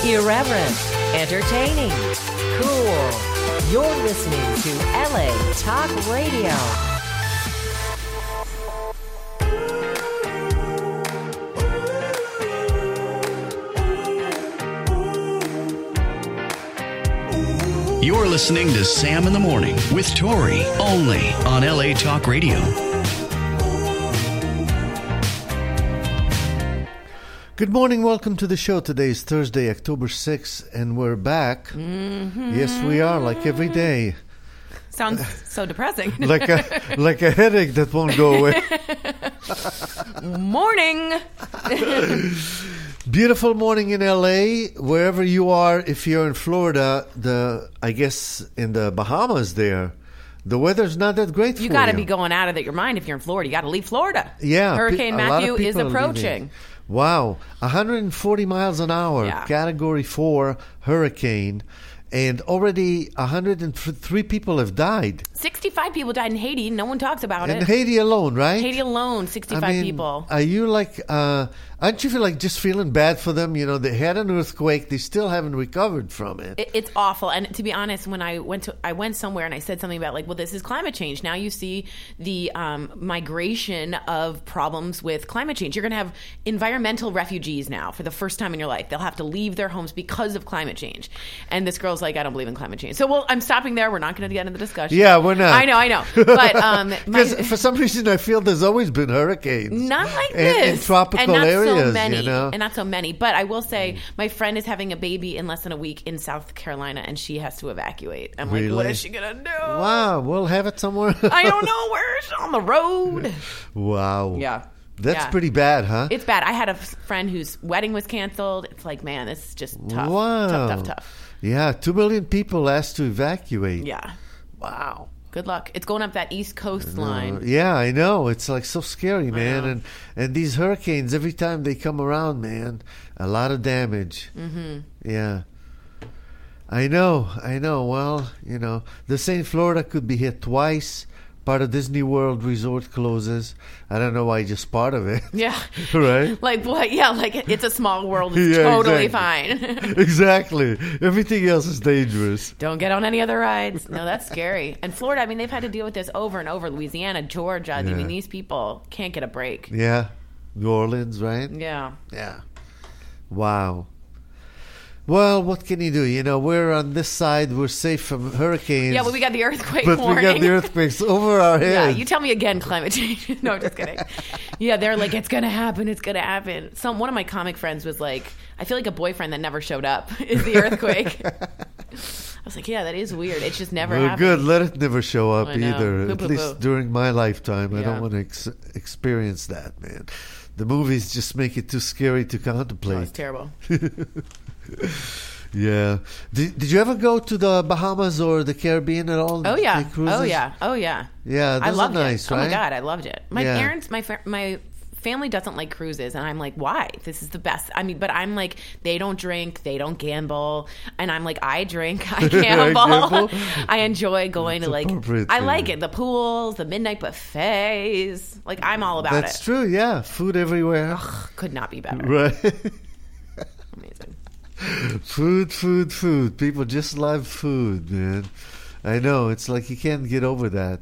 Irreverent, entertaining, cool. You're listening to LA Talk Radio. You're listening to Sam in the Morning with Tori, only on LA Talk Radio. Good morning. Welcome to the show. Today is Thursday, October 6th, and we're back. Mm-hmm. Yes, we are, like every day. Sounds so depressing. like a headache that won't go away. Morning. Beautiful morning in LA. Wherever you are, if you're in Florida, I guess in the Bahamas there, the weather's not that great for you. You got to be going out of your mind if you're in Florida. You got to leave Florida. Yeah. Hurricane Matthew is approaching. Wow. 140 miles an hour, yeah. Category 4 hurricane. And already 103 people have died. 65 people died in Haiti. No one talks about it. In Haiti alone, right? Haiti alone, 65 people. Are you like, aren't you like just feeling bad for them? You know, they had an earthquake. They still haven't recovered from it. It's awful. And to be honest, when I went somewhere and I said something about like, well, this is climate change. Now you see the migration of problems with climate change. You're going to have environmental refugees now for the first time in your life. They'll have to leave their homes because of climate change. And this girl's like, I don't believe in climate change. So, well, I'm stopping there. We're not going to get into the discussion. Yeah, we're not. I know. But because for some reason, I feel there's always been hurricanes. Not like this. In tropical areas, so many, you know? And not so many. But I will say, my friend is having a baby in less than a week in South Carolina, and she has to evacuate. I'm really? Like, what is she going to do? Wow, we'll have it somewhere. I don't know. Where's on the road? Wow. Yeah. That's pretty bad, huh? It's bad. I had a friend whose wedding was canceled. It's like, man, this is just tough. Wow. Tough. Yeah, 2 million people asked to evacuate. Yeah. Wow. Good luck. It's going up that East Coast line. Yeah, I know. It's like so scary, man. And these hurricanes, every time they come around, man, a lot of damage. Mm-hmm. Yeah. I know. Well, you know, they're saying Florida could be hit twice. Part of Disney World Resort closes. I don't know why just part of it. Yeah. Right? Like what? Yeah, like it's a small world. It's totally fine. Exactly. Everything else is dangerous. Don't get on any other rides. No, that's scary. And Florida, I mean, they've had to deal with this over and over. Louisiana, Georgia. I mean, these people can't get a break. Yeah. New Orleans, right? Yeah. Yeah. Wow. Well, what can you do? You know, we're on this side. We're safe from hurricanes. Yeah, but we got the earthquake warning. But we got the earthquakes over our heads. Yeah, you tell me again, climate change. No, just kidding. Yeah, they're like, it's going to happen. It's going to happen. One of my comic friends was like, I feel like a boyfriend that never showed up is the earthquake. I was like, yeah, that is weird. It's just never happened. Good. Let it never show up either. Poo, At poo, least poo. During my lifetime. I don't want to experience that, man. The movies just make it too scary to contemplate. Oh, it's terrible. Yeah. Did you ever go to the Bahamas or the Caribbean at all? Oh yeah. Oh yeah. Yeah, those I loved are nice, it. right? Oh my God, I loved it. My parents, my family doesn't like cruises, and I'm like, why? This is the best. I mean, but I'm like, they don't drink, they don't gamble, and I'm like, I drink, I gamble. I enjoy going to like, I like it. The pools, the midnight buffets. Like, I'm all about it. That's true. Yeah, food everywhere. Ugh, could not be better. Right. Amazing. Food. People just love food, man. I know. It's like you can't get over that.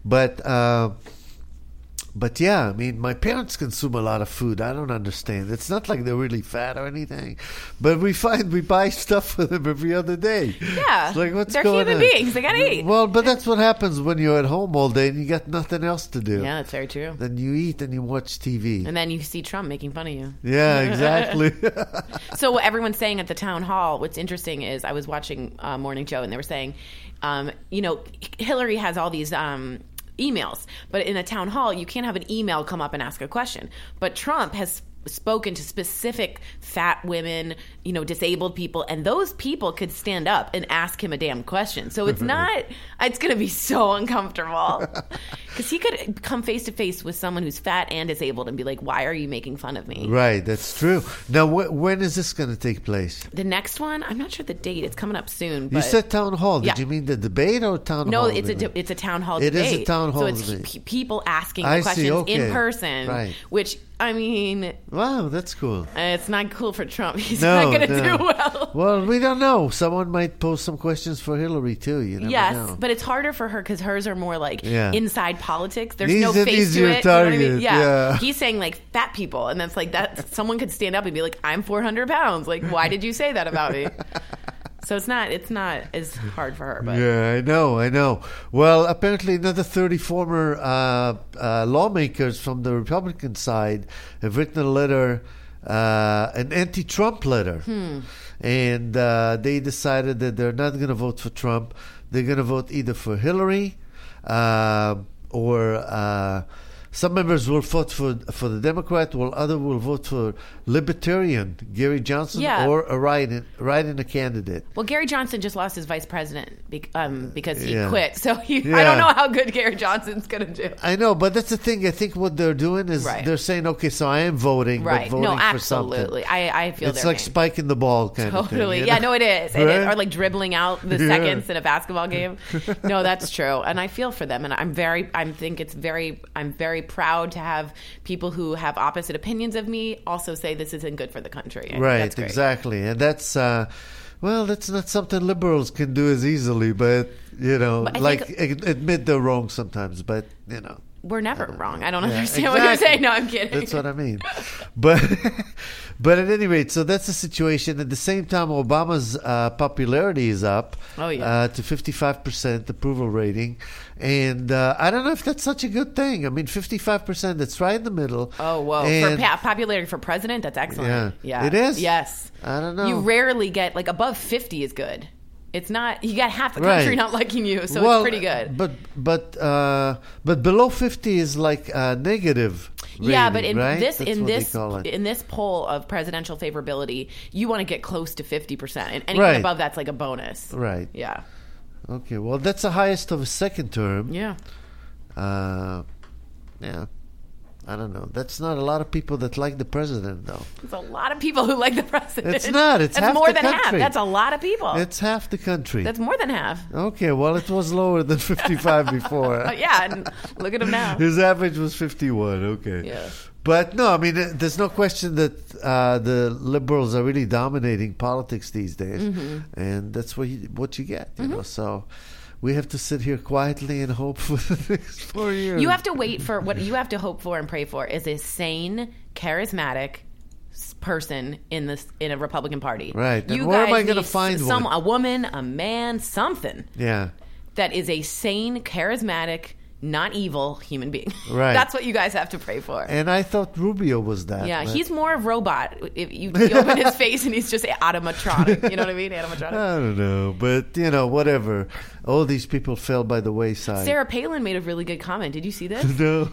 But yeah, I mean, my parents consume a lot of food. I don't understand. It's not like they're really fat or anything. But we buy stuff for them every other day. Yeah. It's like, what's they're going human on? beings. They got to eat. Well, but that's what happens when you're at home all day and you got nothing else to do. Yeah, that's very true. Then you eat and you watch TV. And then you see Trump making fun of you. Yeah, exactly. So what everyone's saying at the town hall, what's interesting is I was watching Morning Joe, and they were saying, you know, Hillary has all these emails, but in a town hall, you can't have an email come up and ask a question. But Trump has spoken to specific fat women, you know, disabled people, and those people could stand up and ask him a damn question. So it's going to be so uncomfortable because he could come face to face with someone who's fat and disabled and be like, why are you making fun of me? Right, that's true. Now, when is this going to take place? The next one, I'm not sure the date. It's coming up soon. But you said town hall. Did yeah. you mean the debate or town no, hall? No, it's a town hall It debate. is a town hall so it's debate. people asking the questions in person, right. which I mean, Wow, that's cool. it's not cool for Trump. He's No, not going to no. do well. Well, we don't know. Someone might pose some questions for Hillary, too. You never Yes, know. but it's harder for her because hers are more like Yeah. inside politics. There's He's no an face to easier it. You know what I mean? target, yeah. He's saying like fat people, and that's like that. Someone could stand up and be like, "I'm 400 pounds." Like, why did you say that about me? So it's not as hard for her. But Yeah, I know. Well, apparently another 30 former lawmakers from the Republican side have written a letter, an anti-Trump letter. And they decided that they're not going to vote for Trump. They're going to vote either for Hillary or some members will vote for the Democrat, while others will vote for Libertarian Gary Johnson Yeah. or a write-in a candidate. well, Gary Johnson just lost his vice president because he Yeah. quit. So I Yeah. don't know how good Gary Johnson's going to do. I know, but that's the thing. I think what they're doing is Right. they're saying, okay, so I am voting, Right? but voting No, for something. absolutely. I feel It's their like pain. spiking the ball kind of thing. Totally. you Yeah, know? no, it is. Right? Or like dribbling out the Yeah. seconds in a basketball game. No, that's true. And I feel for them. And I'm very proud to have people who have opposite opinions of me also say this isn't good for the country. I think Right, that's great. exactly. And that's, well, that's not something liberals can do as easily, but, But I like think- admit they're wrong sometimes, but, We're never wrong. I don't Yeah, understand what you're exactly. saying. No, I'm kidding. That's what I mean. But at any rate, so that's the situation. At the same time, Obama's popularity is up to 55% approval rating. And I don't know if that's such a good thing. I mean, 55%, that's right in the middle. Oh, whoa. And- For popularity for president, that's excellent. Yeah. It is? Yes. I don't know. You rarely get, like, above 50 is good. It's not, you got half the country Right. not liking you, so Well, it's pretty good. But below 50 is like negative. Yeah, rating, but in right? this That's in what they this call it. in this poll of presidential favorability, you want to get close to 50%, and anything Right. above that's like a bonus. Right. Yeah. Okay. Well, that's the highest of a second term. Yeah. Yeah. I don't know. That's not a lot of people that like the president, though. There's a lot of people who like the president. It's not. It's that's half more the than half. country. That's a lot of people. It's half the country. That's more than half. Okay. Well, it was lower than 55 before. Yeah, and look at him now. His average was 51. Okay. Yeah. But no, I mean, there's no question that the liberals are really dominating politics these days, and that's what you get. You know, so we have to sit here quietly and hope for the next 4 years. You have to wait for what you have to hope for and pray for is a sane, charismatic person in a Republican Party. Right. And You where am guys I gonna need find one? a woman, a man, something Yeah. that is a sane, charismatic, not evil human being. Right. That's what you guys have to pray for. And I thought Rubio was that. Yeah, but- he's more of robot. If you open his face and he's just automatronic. You know what I mean? Animatronic. I don't know, but whatever. All these people fell by the wayside. Sarah Palin made a really good comment. Did you see this? No.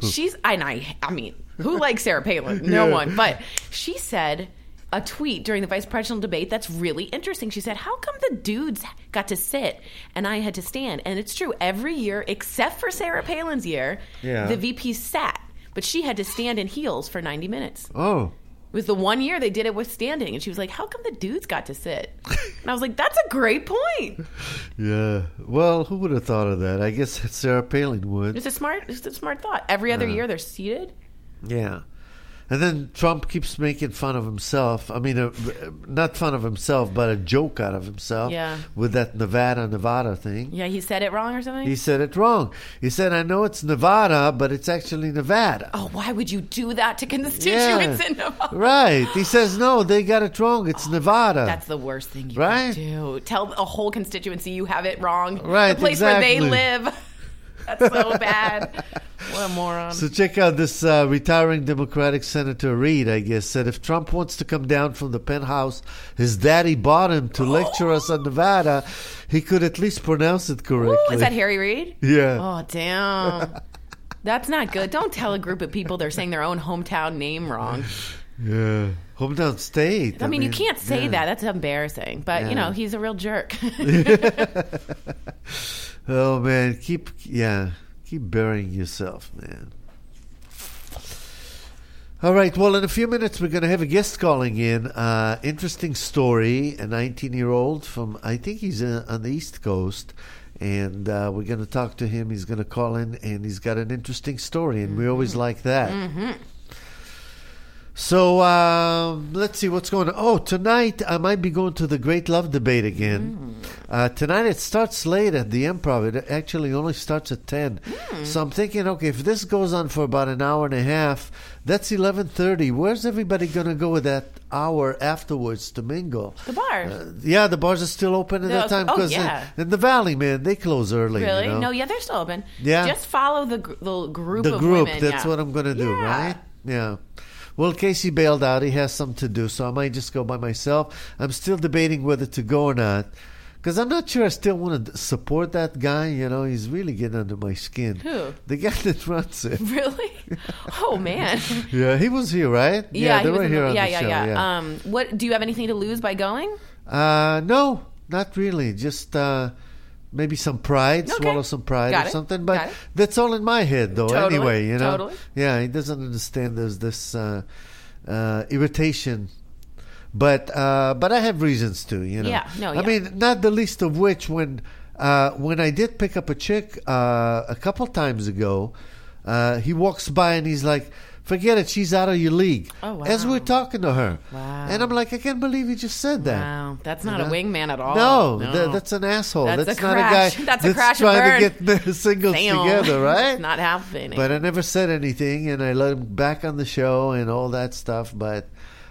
I mean, who likes Sarah Palin? No Yeah. one. But she said a tweet during the vice presidential debate that's really interesting. She said, how come the dudes got to sit and I had to stand? And it's true. Every year, except for Sarah Palin's year, Yeah. the VP sat. But she had to stand in heels for 90 minutes. Oh. It was the one year they did it with standing. And she was like, how come the dudes got to sit? And I was like, that's a great point. Yeah. Well, who would have thought of that? I guess Sarah Palin would. It's a smart thought. Every other year they're seated. Yeah. And then Trump keeps making fun of himself. I mean, not fun of himself, but a joke out of himself. Yeah. With that Nevada thing. Yeah, he said it wrong or something? He said it wrong. He said, I know it's Nevada, but it's actually Nevada. Oh, why would you do that to constituents in Nevada? Right. He says, no, they got it wrong. It's Nevada. That's the worst thing you Right? can do. Tell a whole constituency you have it wrong. Right, The place where they exactly. live. That's so bad. What a moron. So check out this retiring Democratic Senator Reid, I guess, said if Trump wants to come down from the penthouse his daddy bought him to lecture us on Nevada, he could at least pronounce it correctly. Ooh, is that Harry Reid? Yeah. Oh, damn. That's not good. Don't tell a group of people they're saying their own hometown name wrong. Yeah. Hometown state. I mean, you can't say yeah. that. That's embarrassing. But, Yeah. he's a real jerk. Oh, man. Keep burying yourself, man. All right. Well, in a few minutes, we're going to have a guest calling in. Interesting story. A 19-year-old from, I think he's on the East Coast. And we're going to talk to him. He's going to call in, and he's got an interesting story. And we always like that. Mm-hmm. So let's see what's going on. Oh, tonight I might be going to the Great Love Debate again. Tonight it starts late at the Improv. It actually only starts at 10. So I'm thinking, okay, if this goes on for about an hour and a half, that's 11:30. Where's everybody going to go with that hour afterwards to mingle? The bar. Yeah, the bars are still open at that time. Oh, Because yeah. in the Valley, man, they close early. Really? You know? No, yeah, they're still open. Yeah. Just follow the group The of group, women. that's yeah. what I'm going to do, Yeah. right? Yeah. Well, Casey bailed out. He has something to do, so I might just go by myself. I'm still debating whether to go or not, because I'm not sure I still want to support that guy. You know, he's really getting under my skin. Who? The guy that runs it. Really? Oh, man. Yeah, he was here, right? Yeah, they he was were in here the, on yeah, the yeah, show. yeah. What do you have anything to lose by going? No, not really. Just maybe some pride, Okay. swallow some pride Got or it. something. Got But it. that's all in my head, though. Totally. Anyway, you know. Totally. Yeah, he doesn't understand there's this irritation. But I have reasons to, you know. Yeah, no, I yeah. mean, not the least of which when I did pick up a chick a couple times ago, he walks by and he's like, "Forget it, she's out of your league." Oh, wow. As we're talking to her. Wow. And I'm like, I can't believe he just said that. Wow, that's not You a know? wingman at all. No, that's an asshole. That's That's a not crash. a guy That's a crash and trying to get singles Damn. together, right? It's not happening. But I never said anything, and I let him back on the show and all that stuff. But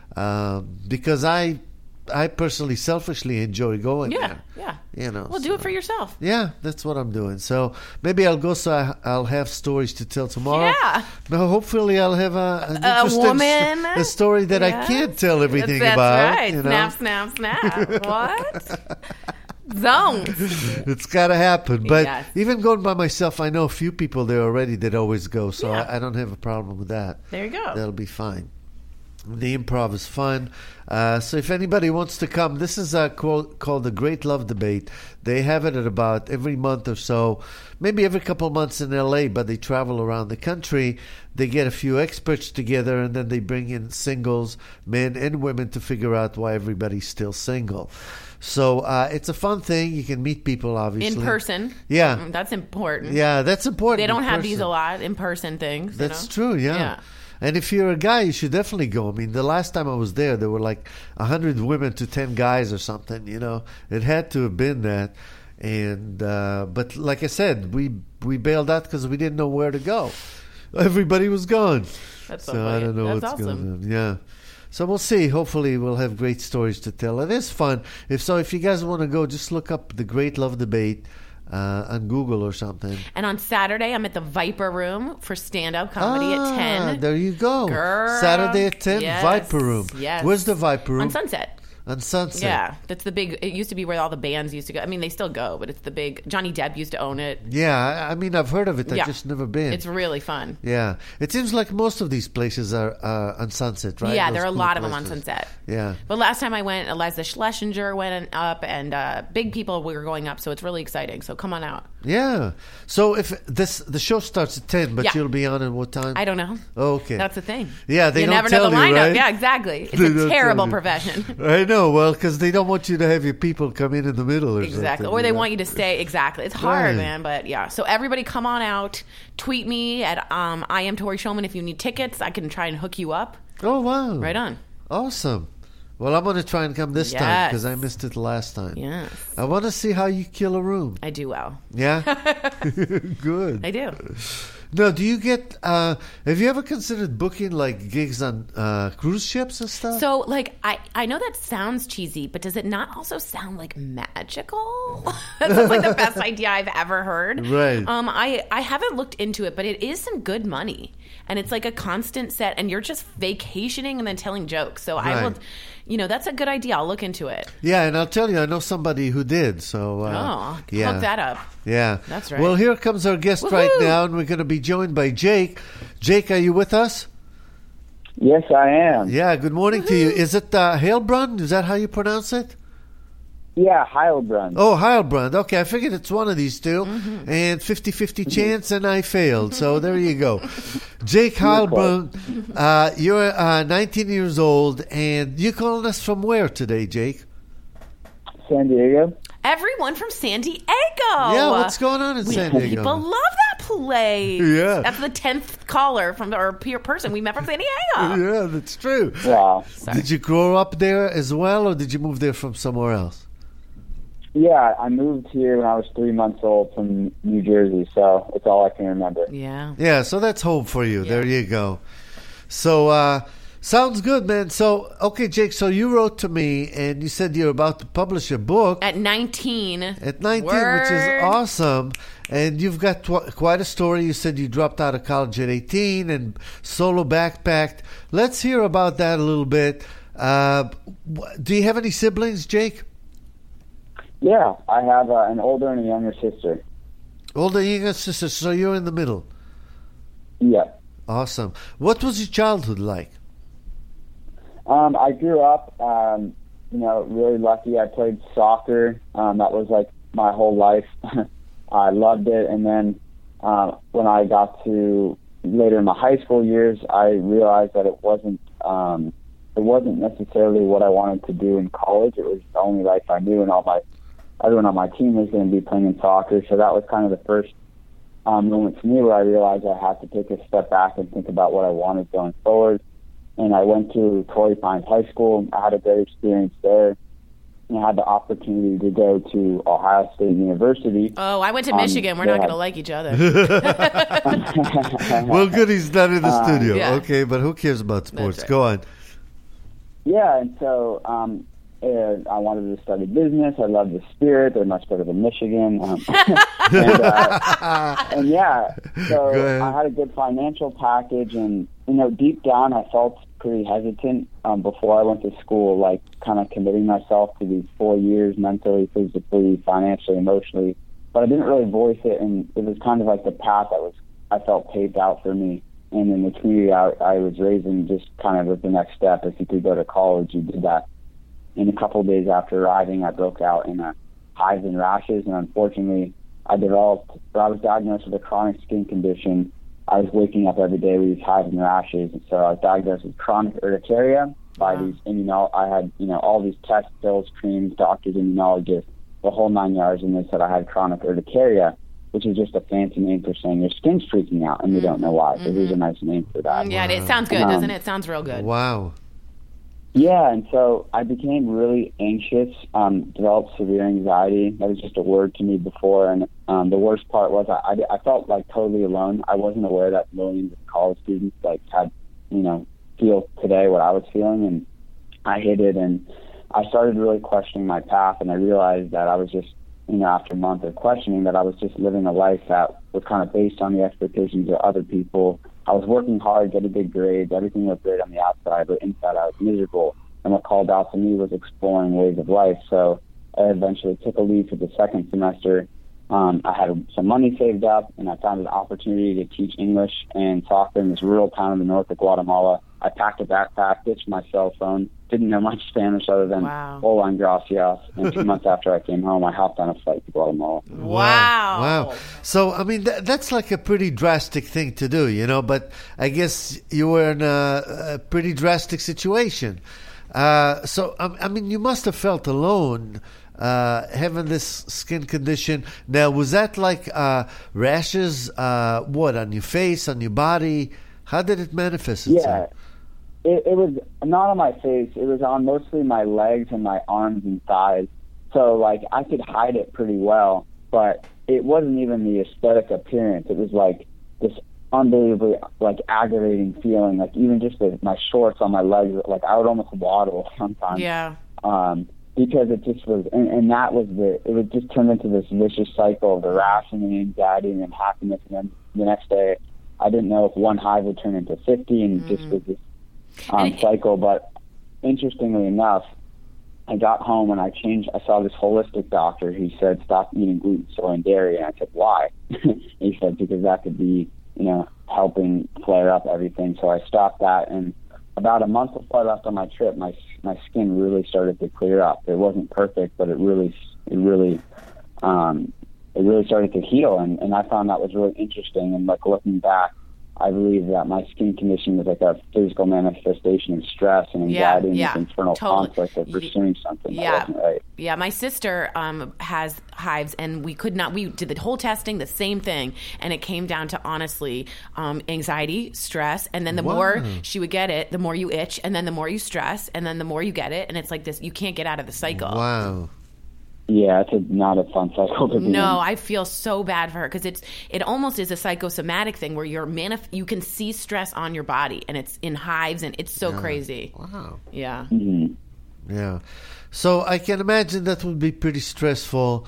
because I personally, selfishly enjoy going yeah, there. yeah. You know, Well, do it for yourself. Yeah, that's what I'm doing. So maybe I'll go. So I'll have stories to tell tomorrow. Yeah. No, hopefully I'll have an interesting woman. a story that I Yes. can't tell everything that's about. right. You know? Snap, snap, snap. What? Zones. It's got to happen. But Yes. even going by myself, I know a few people there already that always go. So Yeah. I don't have a problem with that. There you go. That'll be fine. The Improv is fun. So if anybody wants to come, this is called the Great Love Debate. They have it at about every month or so, maybe every couple of months in L.A., but they travel around the country. They get a few experts together, and then they bring in singles, men and women, to figure out why everybody's still single. So it's a fun thing. You can meet people, obviously. In person. Yeah. That's important. Yeah, that's important. They don't in have these person. a lot, in-person things. That's you know? true, yeah. Yeah. And if you're a guy, you should definitely go. I mean, the last time I was there were like 100 women to 10 guys or something, you know. It had to have been that. And but like I said, we bailed out because we didn't know where to go. Everybody was gone. That's so So I funny. don't know That's what's awesome. going on. Yeah. So we'll see. Hopefully we'll have great stories to tell. It is fun. If you guys want to go, just look up the Great Love Debate on Google or something. And on Saturday, I'm at the Viper Room for stand-up comedy at 10. There you go. Girl. Saturday at 10, Yes. Viper Room. Yes. Where's the Viper Room? On Sunset. On Sunset. Yeah, that's the big. It used to be where all the bands used to go. I mean, they still go, but it's the big. Johnny Depp used to own it. Yeah, I mean, I've heard of it. I've Yeah. just never been. It's really fun. Yeah. It seems like most of these places are on Sunset, right? Yeah, Those there are a cool lot of them on places. Sunset. Yeah. But last time I went, Eliza Schlesinger went up, and big people were going up, so it's really exciting. So come on out. Yeah. So if the show starts at 10, but Yeah. you'll be on at what time? I don't know. Oh, okay. That's the thing. Yeah, they you don't never tell know the you, lineup. right? Yeah, exactly. It's They a don't terrible tell you. profession. I know. Well, because they don't want you to have your people come in the middle or Exactly. something. Or they you know? want you to stay. Exactly. It's hard, Right. man. But yeah. So everybody come on out. Tweet me at I am Tori Shulman. If you need tickets, I can try and hook you up. Oh, wow. Right on. Awesome. Well, I'm going to try and come this time Yes. because I missed it last time. Yes. I want to see how you kill a room. I do well. Yeah? Good. I do. No, do you get, have you ever considered booking like gigs on cruise ships and stuff? So, like, I know that sounds cheesy, but does it not also sound like magical? That's like the best idea I've ever heard. Right. I haven't looked into it, but it is some good money. And it's like a constant set, and you're just vacationing and then telling jokes. So I will, Right. that's a good idea. I'll look into it. Yeah, and I'll tell you, I know somebody who did. So, yeah. Hook that up. Yeah. That's right. Well, here comes our guest right Woohoo! now, and we're going to be joined by Jake. Jake, are you with us? Yes, I am. Yeah, good morning to you. Is it Heilbronn? Is that how you pronounce it? Yeah, Heilbronn. Oh, Heilbronn. Okay, I figured it's one of these two. Mm-hmm. And 50-50 chance, and I failed. So there you go. Jake Heilbronn, you're 19 years old, and you calling us from where today, Jake? San Diego. Everyone from San Diego. Yeah, what's going on in San Diego? People love that place. Yeah. That's the 10th caller from our peer person we met from San Diego. Yeah, that's true. Wow. Did you grow up there as well, or did you move there from somewhere else? Yeah, I moved here when I was 3 months old from New Jersey, so it's all I can remember. Yeah. Yeah, so that's home for you. There you go. So, sounds good, man. So, okay, Jake, so you wrote to me, and you said you're about to publish a book. At 19. At 19, Word. which is awesome. And you've got quite a story. You said you dropped out of college at 18 and solo backpacked. Let's hear about that a little bit. Do you have any siblings, Jake? Yeah, I have an older and a younger sister. Older, younger sister, so you're in the middle. Yeah. Awesome. What was your childhood like? I grew up, really lucky. I played soccer. That was like my whole life. I loved it. And then when I got to later in my high school years, I realized that it wasn't necessarily what I wanted to do in college. It was the only life I knew, and everyone on my team was going to be playing in soccer. So that was kind of the first moment for me where I realized I had to take a step back and think about what I wanted going forward. And I went to Torrey Pines High School. I had a great experience there. And I had the opportunity to go to Ohio State University. Oh, I went to Michigan. We're not going to like each other. Well, good he's not in the studio. Yeah. Okay, but who cares about sports? That's right. Go on. Yeah, and so I wanted to study business. I loved the Spirit. They're much better than Michigan. And yeah, so Go ahead. I had a good financial package, and deep down I felt pretty hesitant before I went to school, like kind of committing myself to these 4 years mentally, physically, financially, emotionally. But I didn't really voice it, and it was kind of like the path I felt paved out for me. And in the community I was raised in, just kind of as the next step. If you could go to college, you did that. And a couple of days after arriving, I broke out in hives and rashes, and unfortunately, I was diagnosed with a chronic skin condition. I was waking up every day with these hives and rashes, and so I was diagnosed with chronic urticaria by these I had all these tests, pills, creams, doctors, immunologists, the whole 9 yards, and they said I had chronic urticaria, which is just a fancy name for saying your skin's freaking out, and you don't know why. So there's a nice name for that. Yeah, it sounds good, doesn't it? It sounds real good. Wow. Yeah, and so I became really anxious, developed severe anxiety. That was just a word to me before, and the worst part was I felt like totally alone. I wasn't aware that millions of college students had, feel today what I was feeling, and I hid it, and I started really questioning my path, and I realized that I was just, after a month of questioning, that I was just living a life that was kind of based on the expectations of other people. I was working hard, getting good grades, everything looked great on the outside, but inside I was miserable. And what called out to me was exploring ways of life. So I eventually took a leave for the second semester. I had some money saved up, and I found an opportunity to teach English and soccer in this rural town in the north of Guatemala. I packed a backpack, ditched my cell phone, didn't know much Spanish other than hola and gracias. And 2 months after I came home, I hopped on a flight to Guatemala. Wow. So, I mean, that's like a pretty drastic thing to do, but I guess you were in a pretty drastic situation. So, I mean, you must have felt alone having this skin condition. Now, was that like rashes, on your face, on your body? How did it manifest itself? Yeah. It was not on my face. It was on mostly my legs and my arms and thighs. So, I could hide it pretty well, but it wasn't even the aesthetic appearance. It was this unbelievably aggravating feeling. Even just my shorts on my legs, I would almost waddle sometimes. Yeah. Because it just was, and that was it would just turn into this vicious cycle of the rash and the anxiety and then happiness, and then the next day I didn't know if one hive would turn into 50, and it just was this cycle. But interestingly enough, I got home and I saw this holistic doctor. He said, stop eating gluten, soy, and dairy. And I said, why? He said, because that could be, helping flare up everything. So I stopped that. And about a month before I left on my trip, my skin really started to clear up. It wasn't perfect, but it really started to heal. And I found that was really interesting. And looking back, I believe that my skin condition was like a physical manifestation of stress and anxiety and this internal conflict of pursuing something that wasn't right. Yeah, my sister has hives, and we did the whole testing, the same thing, and it came down to, honestly, anxiety, stress, and then the more she would get it, the more you itch, and then the more you stress, and then the more you get it, and it's like this, you can't get out of the cycle. Wow. Yeah, it's not a fun cycle to be in. No, I feel so bad for her because it almost is a psychosomatic thing where you can see stress on your body, and it's in hives, and it's so crazy. Wow. Yeah. Mm-hmm. Yeah. So I can imagine that would be pretty stressful.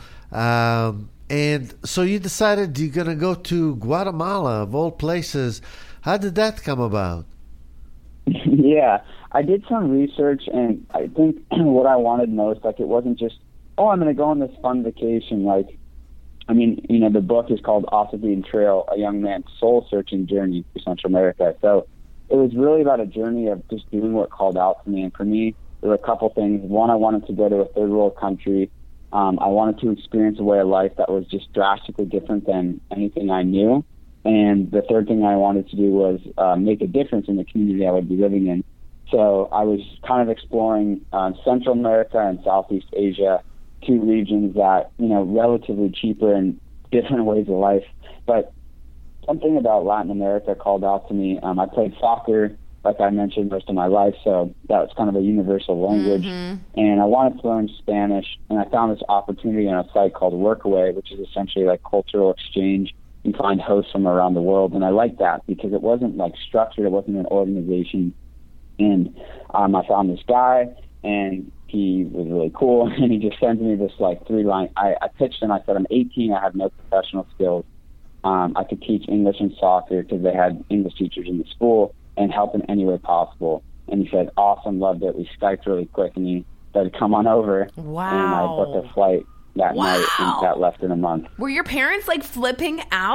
And so you decided you're going to go to Guatemala, of all places. How did that come about? Yeah, I did some research, and I think what I wanted most, like, it wasn't just, I'm going to go on this fun vacation. Like, I mean, the book is called Off the Beaten Trail, A Young Man's Soul-Searching Journey through Central America. So it was really about a journey of just doing what called out to me. And for me, there were a couple things. One, I wanted to go to a third world country. I wanted to experience a way of life that was just drastically different than anything I knew. And the third thing I wanted to do was make a difference in the community I would be living in. So I was kind of exploring Central America and Southeast Asia, two regions that, relatively cheaper and different ways of life. But something about Latin America called out to me. I played soccer, like I mentioned, most of my life, so that was kind of a universal language. Mm-hmm. And I wanted to learn Spanish, and I found this opportunity on a site called Workaway, which is essentially like cultural exchange. You find hosts from around the world, and I liked that because it wasn't like structured, it wasn't an organization. And I found this guy, and he was really cool, and he just sends me this like 3-line. I pitched him. I said, I'm 18. I have no professional skills. I could teach English and soccer because they had English teachers in the school, and help in any way possible. And he said, awesome, loved it. We Skyped really quick, and he said, come on over. Wow. And I booked a flight that night and got left in a month. Were your parents like flipping out?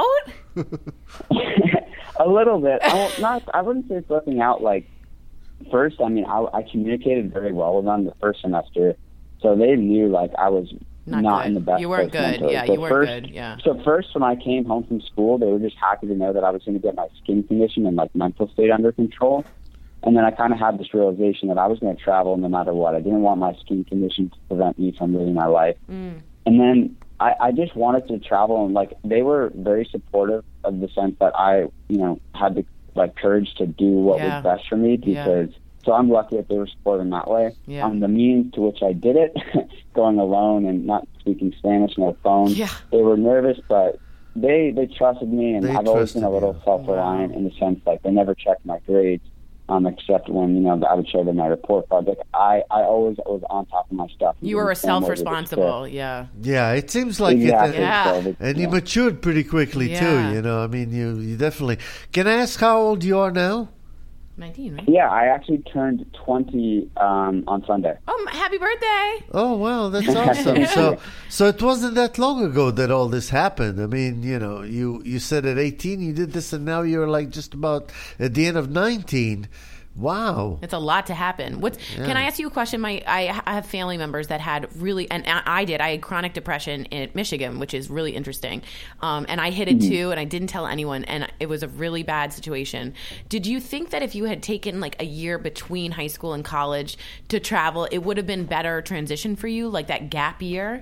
A little bit. I wouldn't say flipping out. Like, first, I mean, I communicated very well with them the first semester, so they knew like I was not in the best. You weren't good. Yeah, you weren't good. Yeah. So first, when I came home from school, they were just happy to know that I was going to get my skin condition and like mental state under control. And then I kind of had this realization that I was going to travel no matter what. I didn't want my skin condition to prevent me from living my life. Mm. And then I just wanted to travel, and like they were very supportive of the sense that I, had the like courage to do what was best for me because. So I'm lucky that they were supportive in that way. Yeah. The means to which I did it, going alone and not speaking Spanish, no phone, they were nervous, but they trusted me, and I've always been a little self-reliant in the sense like they never checked my grades, except when, I would show them my report card. Like I always was on top of my stuff. You were self-responsible, Yeah, it seems like exactly. And you matured pretty quickly too, I mean, you definitely. Can I ask how old you are now? 19, right? Yeah, I actually turned 20 on Sunday. Oh, happy birthday! Oh, wow, that's awesome. So it wasn't that long ago that all this happened. I mean, you said at 18 you did this, and now you're like just about at the end of 19. Wow. It's a lot to happen. Can I ask you a question? I have family members that had really, and I had chronic depression in Michigan, which is really interesting. And I hit it too, and I didn't tell anyone, and it was a really bad situation. Did you think that if you had taken like a year between high school and college to travel, it would have been better transition for you, like that gap year?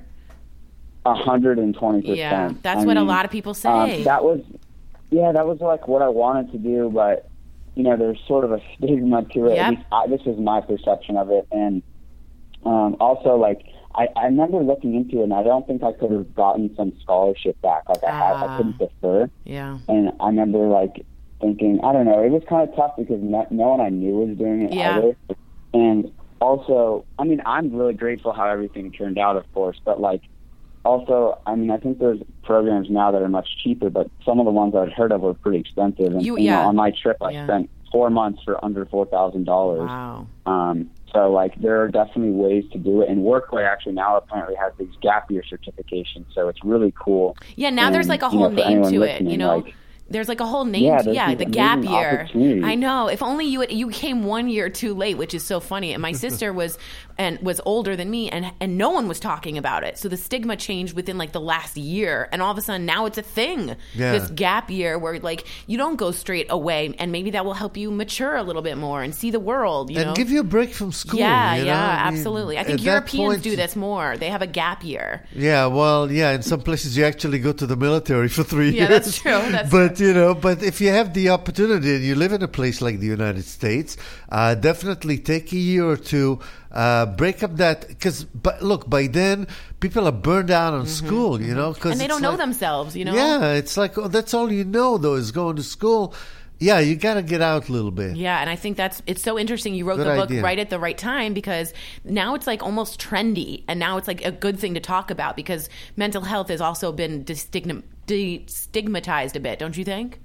120%. Yeah, that's what a lot of people say. That was like what I wanted to do, but there's sort of a stigma to it. Yep. At least this is my perception of it. And also, like, I remember looking into it, and I don't think I could have gotten some scholarship back. Like, I couldn't defer. Yeah. And I remember, like, thinking, I don't know, it was kind of tough because no one I knew was doing it either. And also, I mean, I'm really grateful how everything turned out, of course, but, like, also, I mean, I think there's programs now that are much cheaper, but some of the ones I'd heard of were pretty expensive. And on my trip, I spent 4 months for under $4,000. Wow. So, like, there are definitely ways to do it. And Workaway actually now apparently has these gap year certifications, so it's really cool. Yeah, now there's like a whole name to it. There's like a whole name. Yeah, The gap year. opportunities. I know. If only you came 1 year too late, which is so funny. And my sister was older than me, and no one was talking about it. So the stigma changed within like the last year, and all of a sudden now it's a thing. Yeah. This gap year where like you don't go straight away, and maybe that will help you mature a little bit more and see the world. You know? give you a break from school. Yeah, you know? I mean, absolutely. I think at that Europeans point- do this more. They have a gap year. Yeah, well, yeah. In some places, you actually go to the military for 3 years. Yeah, that's true. That's but but if you have the opportunity and you live in a place like the United States, definitely take a year or two. Break up that but look, by then people are burned out on school, you know, And they don't know themselves, you know. Yeah, it's like that's all you know though is going to school. Yeah, you got to get out a little bit. Yeah, and I think it's so interesting. You wrote Good the book idea. right at the right time because now it's like almost trendy, and now it's like a good thing to talk about because mental health has also been destigmatized a bit, don't you think?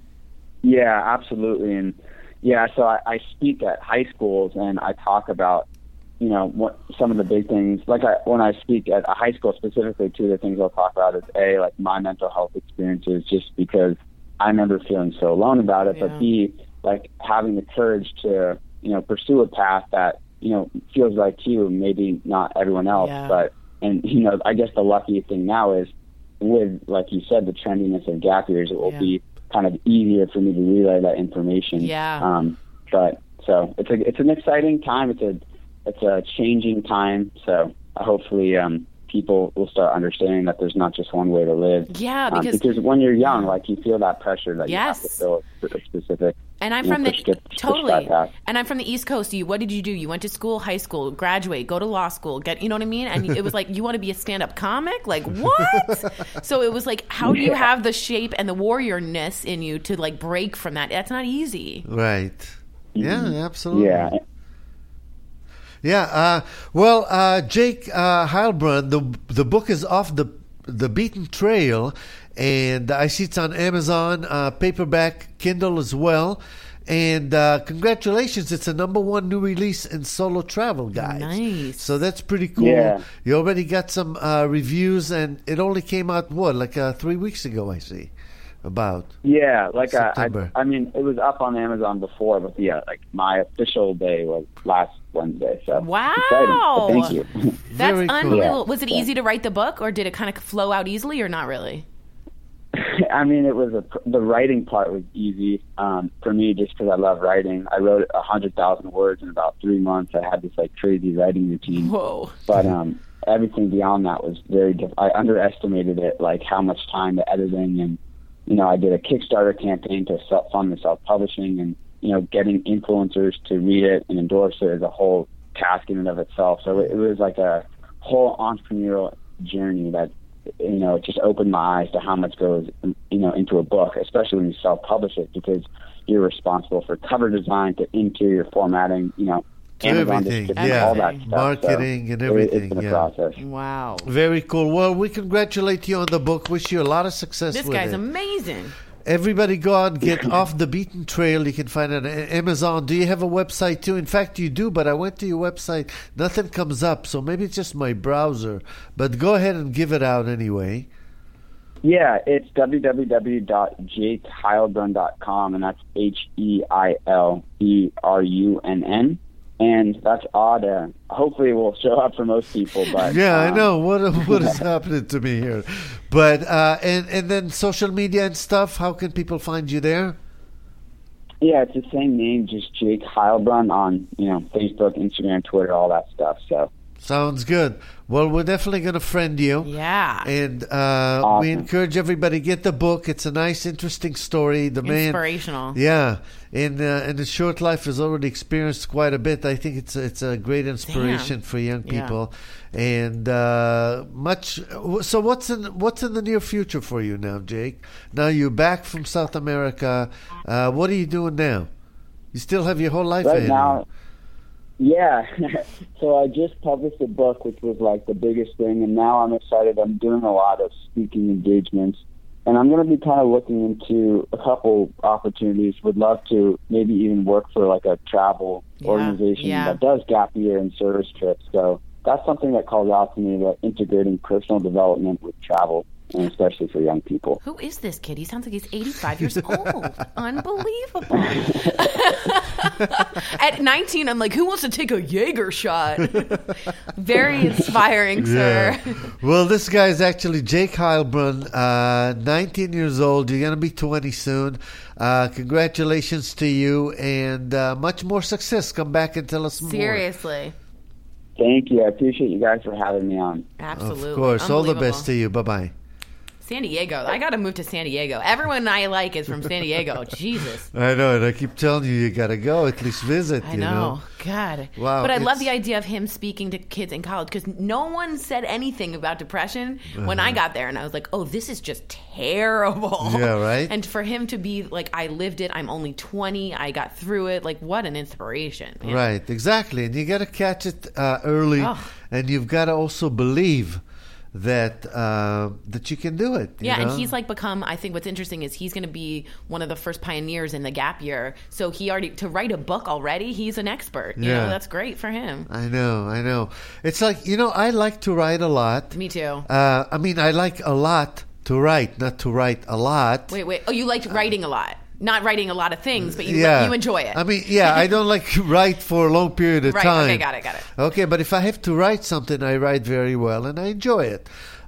Yeah, absolutely. And yeah, so I speak at high schools and I talk about, you know, what some of the big things. Like when I speak at a high school specifically, two of the things I'll talk about is like my mental health experiences, just because I remember feeling so alone about it, but B, like having the courage to, you know, pursue a path that, you know, feels right to you, maybe not everyone else, but, and, you know, I guess the lucky thing now is with, like you said, the trendiness of gap years, it will be kind of easier for me to relay that information. Yeah. But so it's an exciting time. It's a changing time. So hopefully, people will start understanding that there's not just one way to live. Yeah, because when you're young, like you feel that pressure that you have to Yes. fill a specific. And I'm you know, from push totally. that path. And I'm from the East Coast. What did you do? You went to school, high school, graduate, go to law school, you know what I mean? And it was like, you want to be a stand-up comic? Like, what? So it was like, how do you have the shape and the warriorness in you to like break from that? That's not easy. Right. Yeah, absolutely. Yeah. Yeah. Jake Heilbrunn, the book is Off the Beaten Trail, and I see it's on Amazon, paperback, Kindle as well. And congratulations, it's a #1 new release in solo travel guides. Nice. So that's pretty cool. Yeah. You already got some reviews, and it only came out, 3 weeks ago, I see. Yeah, like September. I mean, it was up on Amazon before, but yeah, like my official day was last Wednesday. So Wow. exciting. Thank you. That's Very cool. unbelievable. Yeah. Was it easy to write the book, or did it kind of flow out easily, or not really? I mean, it was the writing part was easy for me just because I love writing. I wrote 100,000 words in about 3 months. I had this like crazy writing routine. Whoa. But everything beyond that was very I underestimated it, like how much time the editing and, you know, I did a Kickstarter campaign to fund the self-publishing, and, you know, getting influencers to read it and endorse it is a whole task in and of itself. So it was like a whole entrepreneurial journey that, you know, it just opened my eyes to how much goes, you know, into a book, especially when you self-publish it, because you're responsible for cover design to interior formatting, you know, Amazon Everything, distribution, yeah. all that stuff. Marketing So and everything, It's been a yeah. process. Wow. Very cool. Well, we congratulate you on the book. Wish you a lot of success This with guy's it. amazing. Everybody go out and get Off the Beaten Trail. You can find it on Amazon. Do you have a website too? In fact, you do, but I went to your website. Nothing comes up, so maybe it's just my browser. But go ahead and give it out anyway. Yeah, it's www.jakeheilbrunn.com, and that's HEILBRUNN. And that's odd. Hopefully, it will show up for most people. But Yeah, I know what is happening to me here. But and then social media and stuff. How can people find you there? Yeah, it's the same name, just Jake Heilbrunn on, you know, Facebook, Instagram, Twitter, all that stuff. So Sounds good. Well, we're definitely going to friend you. Yeah. And Awesome. we encourage everybody to get the book. It's a nice, interesting story. The man, Inspirational. yeah, in his short life has already experienced quite a bit. I think it's a great inspiration for young Yeah. people. And much. So what's in the near future for you now, Jake? Now you're back from South America. What are you doing now? You still have your whole life right ahead now, of yeah. So I just published a book, which was like the biggest thing, and now I'm excited. I'm doing a lot of speaking engagements, and I'm going to be kind of looking into a couple opportunities. Would love to maybe even work for like a travel organization that does gap year and service trips. So that's something that calls out to me, about integrating personal development with travel. and especially for young people. Who is this kid? He sounds like he's 85 years old. Unbelievable. At 19, I'm like, who wants to take a Jaeger shot? Very inspiring, sir. Well, this guy is actually Jake Heilbrunn, 19 years old. You're going to be 20 soon. Congratulations to you, and much more success. Come back and tell us more. Seriously. Thank you. I appreciate you guys for having me on. Absolutely. Of course. All the Unbelievable. best to you. Bye-bye. San Diego. I got to move to San Diego. Everyone I like is from San Diego. Jesus. I know, and I keep telling you got to go, at least visit, I you know. God. Wow, but I love it's- the idea of him speaking to kids in college because no one said anything about depression when I got there. And I was like, oh, this is just terrible. Yeah, right? And for him to be like, I lived it. I'm only 20. I got through it. Like, what an inspiration. Man. Right, exactly. And you got to catch it early, and you've got to also believe that that you can do it. you Yeah, know? and he's like become, I think what's interesting is he's going to be one of the first pioneers in the gap year. So he already, to write a book already, he's an expert. You Yeah. know, that's great for him. I know. It's like, I like to write a lot. Me too. I mean, I like a lot to write, not to write a lot. Wait. Oh, you liked writing a lot. Not writing a lot of things, but you enjoy it. I mean, I don't like write for a long period of Right, time. okay, got it. Okay, but if I have to write something, I write very well, and I enjoy it.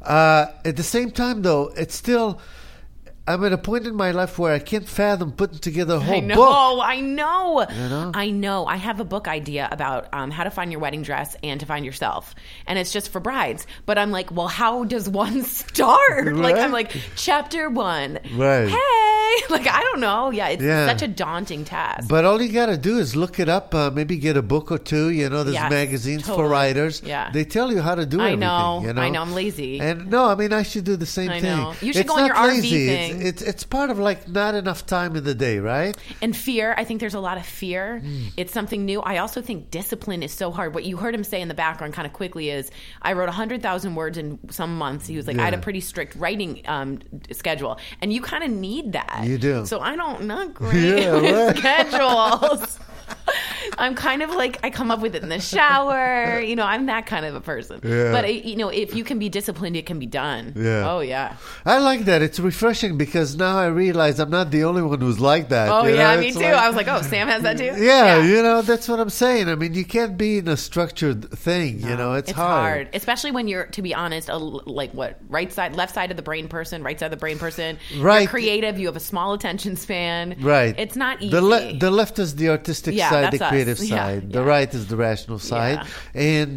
At the same time, though, it's still... I'm at a point in my life where I can't fathom putting together a whole book. I know. You know? I know. I have a book idea about how to find your wedding dress and to find yourself. And it's just for brides. But I'm like, well, how does one start? Like, I'm like, chapter 1. Right. Hey. Like, I don't know. Yeah, it's such a daunting task. But all you got to do is look it up, maybe get a book or two. There's Yes, magazines for totally. writers. Yeah. They tell you how to do I everything. know. You know? I know. I'm lazy. And no, I mean, I should do the same I thing. know. You should It's go on not your RV lazy. thing. It's part of like not enough time in the day, right? And fear, I think there's a lot of fear. It's something new. I also think discipline is so hard. What you heard him say in the background kind of quickly is, I wrote 100,000 words in some months. He was like, I had a pretty strict writing schedule. And you kind of need that. You do. So I'm not great Yeah, with right. schedules. I'm kind of like, I come up with it in the shower. I'm that kind of a person. Yeah. But, if you can be disciplined, it can be done. Yeah. Oh, yeah. I like that. It's refreshing because now I realize I'm not the only one who's like that. Oh, you yeah, know? me It's too. like- I was like, oh, Sam has that too? Yeah, that's what I'm saying. I mean, you can't be in a structured thing, it's hard. Especially when you're, to be honest, left side of the brain person, right side of the brain person. Right. You're creative. You have a small attention span. Right. It's not easy. The left is the artistic Yeah, side, that's the us. creative Yeah, side. The yeah. right is the rational side. And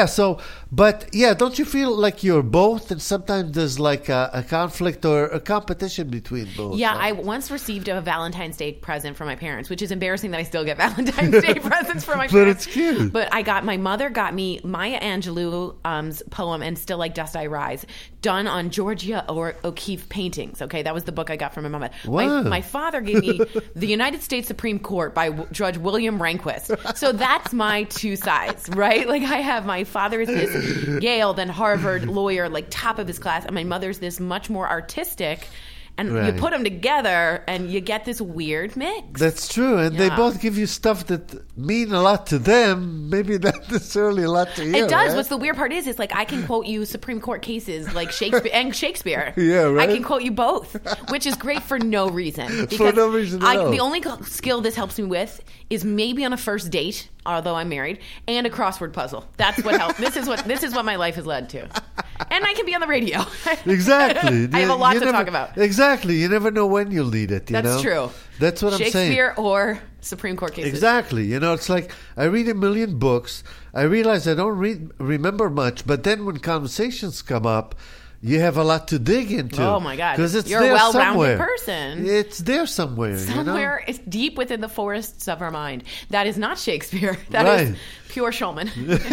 don't you feel like you're both, and sometimes there's like a conflict or a competition between both? Yeah, right? I once received a Valentine's Day present from my parents, which is embarrassing that I still get Valentine's Day presents from my But parents. it's cute. But my mother got me Maya Angelou's poem "And Still Like Dust I Rise," done on Georgia O'Keeffe paintings. Okay, that was the book I got from my mom. Wow. My father gave me The United States Supreme Court by Judge William Rehnquist. So that's my two sides, right? Like, I have my father is this Yale, then Harvard lawyer, like top of his class, and my mother's this much more artistic. And Right. you put them together, and you get this weird mix. That's true, and they Yeah. both give you stuff that mean a lot to them, maybe not necessarily a lot to you. It does. right? What's the weird part is like I can quote you Supreme Court cases like Shakespeare and Shakespeare. Yeah, right. I can quote you both, which is great for no reason. For no reason at all. The only skill this helps me with is maybe on a first date, although I'm married, and a crossword puzzle. That's what helps. This is what my life has led to. And I can be on the radio. Exactly. I have a lot You to never- talk about. Exactly. You never know when you'll need it. You That's know? true. That's what I'm saying. Shakespeare or Supreme Court cases. Exactly. It's like I read a million books. I realize I don't remember much, but then when conversations come up, you have a lot to dig into. Oh, my God. Because it's You're a there well-rounded somewhere. person. It's there somewhere. Somewhere it's deep within the forests of our mind. That is not Shakespeare. That Right. is pure Schulman.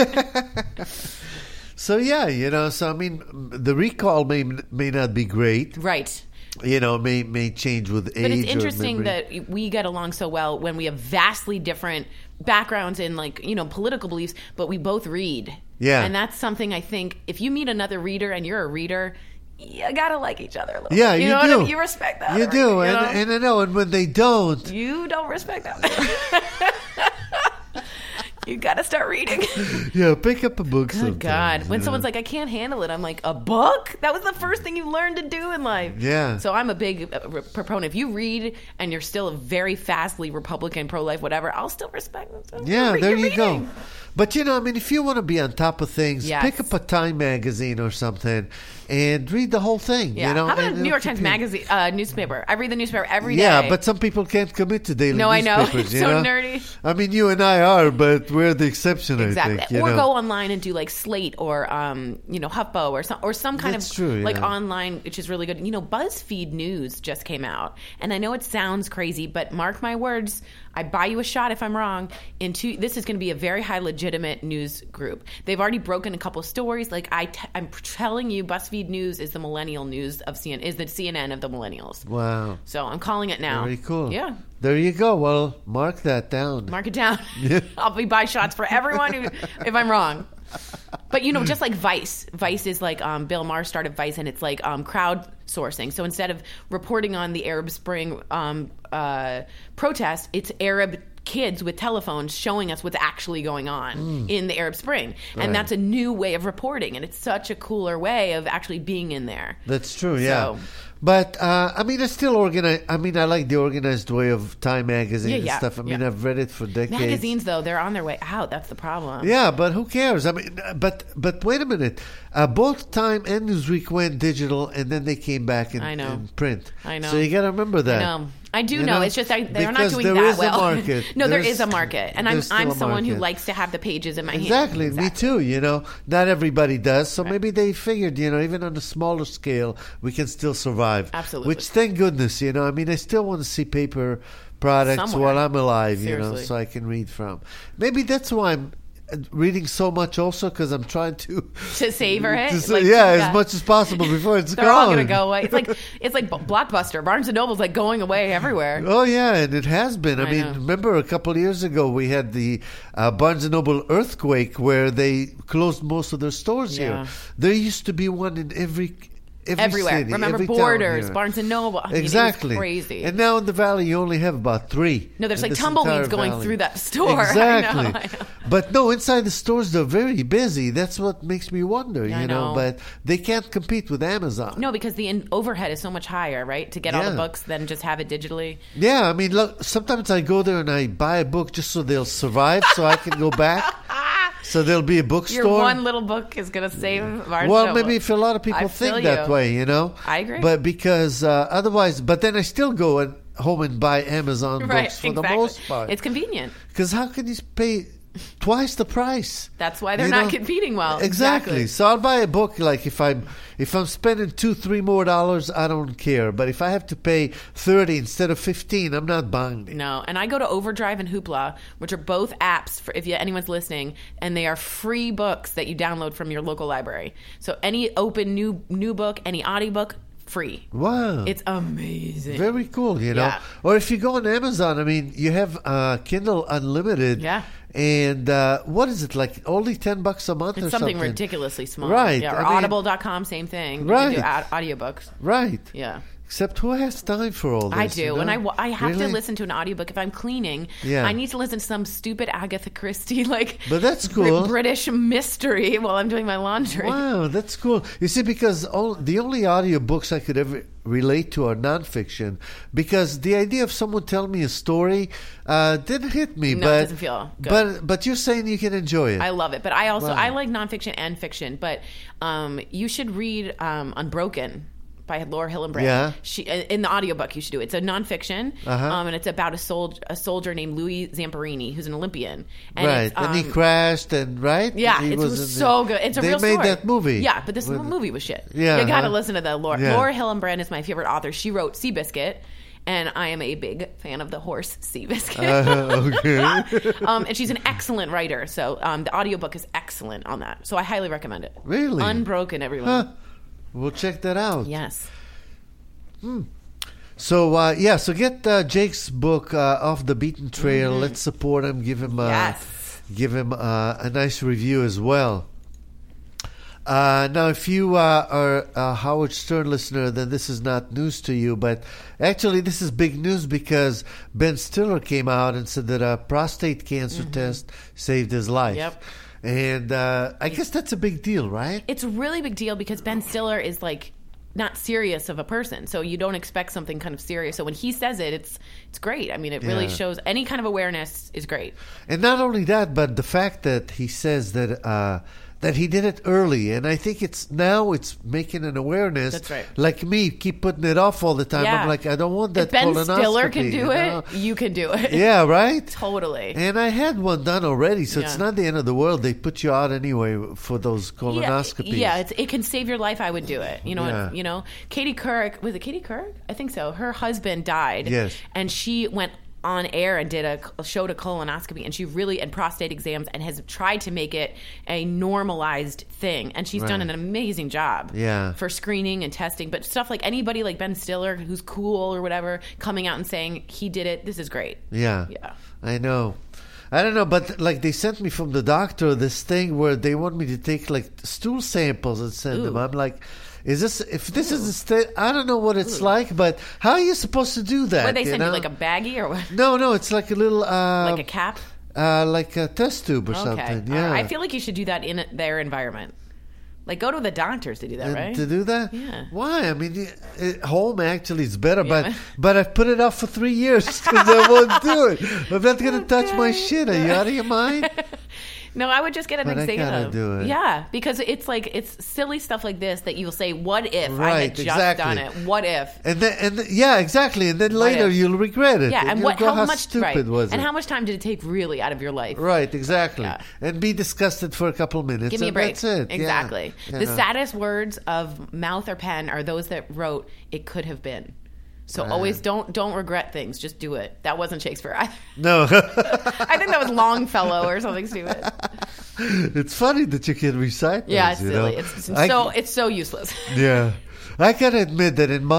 So yeah, so I mean, the recall may not be great. Right. May change with age. But it's or interesting memory. that we get along so well when we have vastly different backgrounds in political beliefs, but we both read. Yeah. And that's something I think if you meet another reader and you're a reader, you gotta like each other a little Yeah, bit. you know do. What I mean? You respect that. You do, and I know, and when they don't, You don't respect that. You got to start reading. Yeah, pick up a book Good sometimes. God. When someone's like, I can't handle it, I'm like, a book? That was the first thing you learned to do in life. Yeah. So I'm a big proponent. If you read and you're still a very fastly Republican, pro-life, whatever, I'll still respect it. Yeah, there you go. reading. But, I mean, if you want to be on top of things, Yes. pick up a Time magazine or something and read the whole thing. Yeah. How about a New York Times magazine, newspaper? I read the newspaper every day. Yeah, but some people can't commit to daily No, I know. newspapers. It's you so know? nerdy. I mean, you and I are, but we're the exception, Exactly. I think. Or go online and do like Slate or HuffPo or some kind That's of true, like yeah. online, which is really good. BuzzFeed News just came out, and I know it sounds crazy, but mark my words, I buy you a shot if I'm wrong. This is going to be a very high legitimate news group. They've already broken a couple of stories. Like I'm telling you, BuzzFeed News is the millennial news of CNN, is the CNN of the millennials. Wow. So I'm calling it now. Very cool. Yeah. There you go. Well, mark that down. Mark it down. I'll be buy shots for everyone if I'm wrong. But just like Vice is like Bill Maher started Vice, and it's like crowdsourcing. So instead of reporting on the Arab Spring protest, it's Arab kids with telephones showing us what's actually going on in the Arab Spring. And Right. that's a new way of reporting, and it's such a cooler way of actually being in there. That's true, yeah. So- But, I mean, it's still organized. I mean, I like the organized way of Time magazine and Yeah, stuff. I mean, yeah. I've read it for decades. Magazines, though, they're on their way out. That's the problem. Yeah, but who cares? I mean, but wait a minute. Both Time and Newsweek went digital, and then they came back in, I know. in print. I know. So you got to remember that. No, I do You know. know? It's just they're not Because doing there that is a well. market. No, there There's- is a market, and there's I'm still a someone who market. likes to have the pages in my hand. Exactly, me too. Not everybody does. So maybe they figured, even on a smaller scale, we can still survive. Absolutely. Which, thank goodness, I mean, I still want to see paper products Somewhere. while I'm alive, Seriously. so I can read from. Maybe that's why I'm reading so much also, because I'm trying to savor it. to say, as much as possible before it's They're gone. all gonna go away. It's like Blockbuster. Barnes and Noble's like going away everywhere. Oh yeah, and it has been. I mean, know. remember a couple of years ago we had the Barnes and Noble earthquake where they closed most of their stores Yeah. here. There used to be one in every Everywhere. city, Remember every town Borders, here. Barnes and Noble. I mean, it was Exactly. crazy. And now in the valley you only have about 3. No, there's in like this tumbleweeds entire going valley. through that store. Exactly. I know. But no, inside the stores they're very busy. That's what makes me wonder, I know. But they can't compete with Amazon. No, because the overhead is so much higher, right? To get all Yeah. the books than just have it digitally. Yeah, I mean, look, sometimes I go there and I buy a book just so they'll survive, so I can go back. So there'll be a bookstore. Your one little book is going to save Barnes Well, and Noble. maybe if a lot of I people feel think that you. way, I agree. But because otherwise, but then I still go home and buy Amazon Right, books for the exactly. most part. It's convenient. Because how can you pay twice the price? That's why they're not competing well. Exactly. So I'll buy a book like if I'm spending $2-3 more, I don't care. But if I have to pay $30 instead of $15, I'm not buying it. No, and I go to Overdrive and Hoopla, which are both apps for if anyone's listening, and they are free books that you download from your local library. So any open new book, any audiobook, free. Wow. It's amazing. Very cool, Yeah. Or if you go on Amazon, I mean, you have Kindle Unlimited. Yeah. And what is it, like only $10 a month It's or something ridiculously small. Right. Yeah, or I mean- audible.com, same thing. Right. You can do audiobooks. Right. Yeah. Except who has time for all this? I do, and I have to Really? listen to an audiobook if I'm cleaning. Yeah. I need to listen to some stupid Agatha Christie, But that's cool. British mystery while I'm doing my laundry. Wow, that's cool. You see, because the only audiobooks I could ever relate to are nonfiction, because the idea of someone telling me a story didn't hit me. No, but it doesn't feel good. But you're saying you can enjoy it. I love it, but I also Wow. I like nonfiction and fiction. But you should read Unbroken by Laura Hillenbrand. Yeah. She in the audiobook you should do it. It's a nonfiction, and it's about a soldier named Louis Zamperini who's an Olympian. And Right, it's, and he crashed, and right? Yeah, He it was was in so good. It's a they real made story. that movie. Yeah, but this With- movie was shit. Yeah, you got to huh? listen to the Laura. Yeah. Laura Hillenbrand is my favorite author. She wrote Seabiscuit, and I am a big fan of the horse Seabiscuit. Okay. And she's an excellent writer. So the audiobook is excellent on that. So I highly recommend it. Really? Unbroken, everyone. Huh. We'll check that out. Yes. So so get Jake's book Off the Beaten Trail. Let's support him. Give him Yes. give him a nice review as well. Now, if you are a Howard Stern listener, then this is not news to you. But actually, this is big news because Ben Stiller came out and said that a prostate cancer test saved his life. Yep. And I guess that's a big deal, right? It's a really big deal because Ben Stiller is like not serious of a person, so you don't expect something kind of serious. So when he says it, it's great. I mean, it really shows any kind of awareness is great. And not only that, but the fact that he says that he did it early, and I think it's making an awareness. That's right. Like me, keep putting it off all the time. Yeah. I'm like, I don't want that If Ben colonoscopy. Stiller can do you know? it, you can do it. Yeah, right? Totally. And I had one done already, so it's Yeah. not the end of the world. They put you out anyway for those colonoscopies. Yeah, it can save your life. I would do it. You know, Yeah. Katie Couric, was it Katie Couric? I think so. Her husband died. Yes. And she went on air and did showed a colonoscopy, and she really, and prostate exams, and has tried to make it a normalized thing. And she's done an amazing job for screening and testing. But stuff like anybody like Ben Stiller, who's cool or whatever, coming out and saying he did it, this is great. Yeah. Yeah. I know. I don't know, but like they sent me from the doctor this thing where they want me to take like stool samples and send them. I'm like, is this is a state? I don't know what it's like, but how are you supposed to do that? What, they send you like a baggie or what? No, it's like a little Like a cap? like a test tube or Okay. something. Yeah, I feel like you should do that in their environment. Like, go to the doctors to do that, right? To do that? Yeah. Why? I mean, home actually is better, Yeah. but I've put it off for 3 years because I won't do it. I'm not going to touch my shit. Are you out of your mind? No, I would just get an But I exam. gotta do it. Yeah, because it's silly stuff like this that you'll say, "What if I Right, had just exactly. done it? What if?" And then yeah, exactly. And then later if? you'll regret it. Yeah, and you'll go, how how much stupid was it? And how much time did it take really out of your life? Right, exactly. Yeah. And be disgusted for a couple minutes. Give me a and break. That's it. Yeah. Exactly. You The know. saddest words of mouth or pen are those that wrote, "It could have been." So always don't regret things. Just do it. That wasn't Shakespeare either. No. I think that was Longfellow or something stupid. It's funny that you can recite Yeah, those, it's you silly. know? It's so useless. Yeah. I gotta admit that in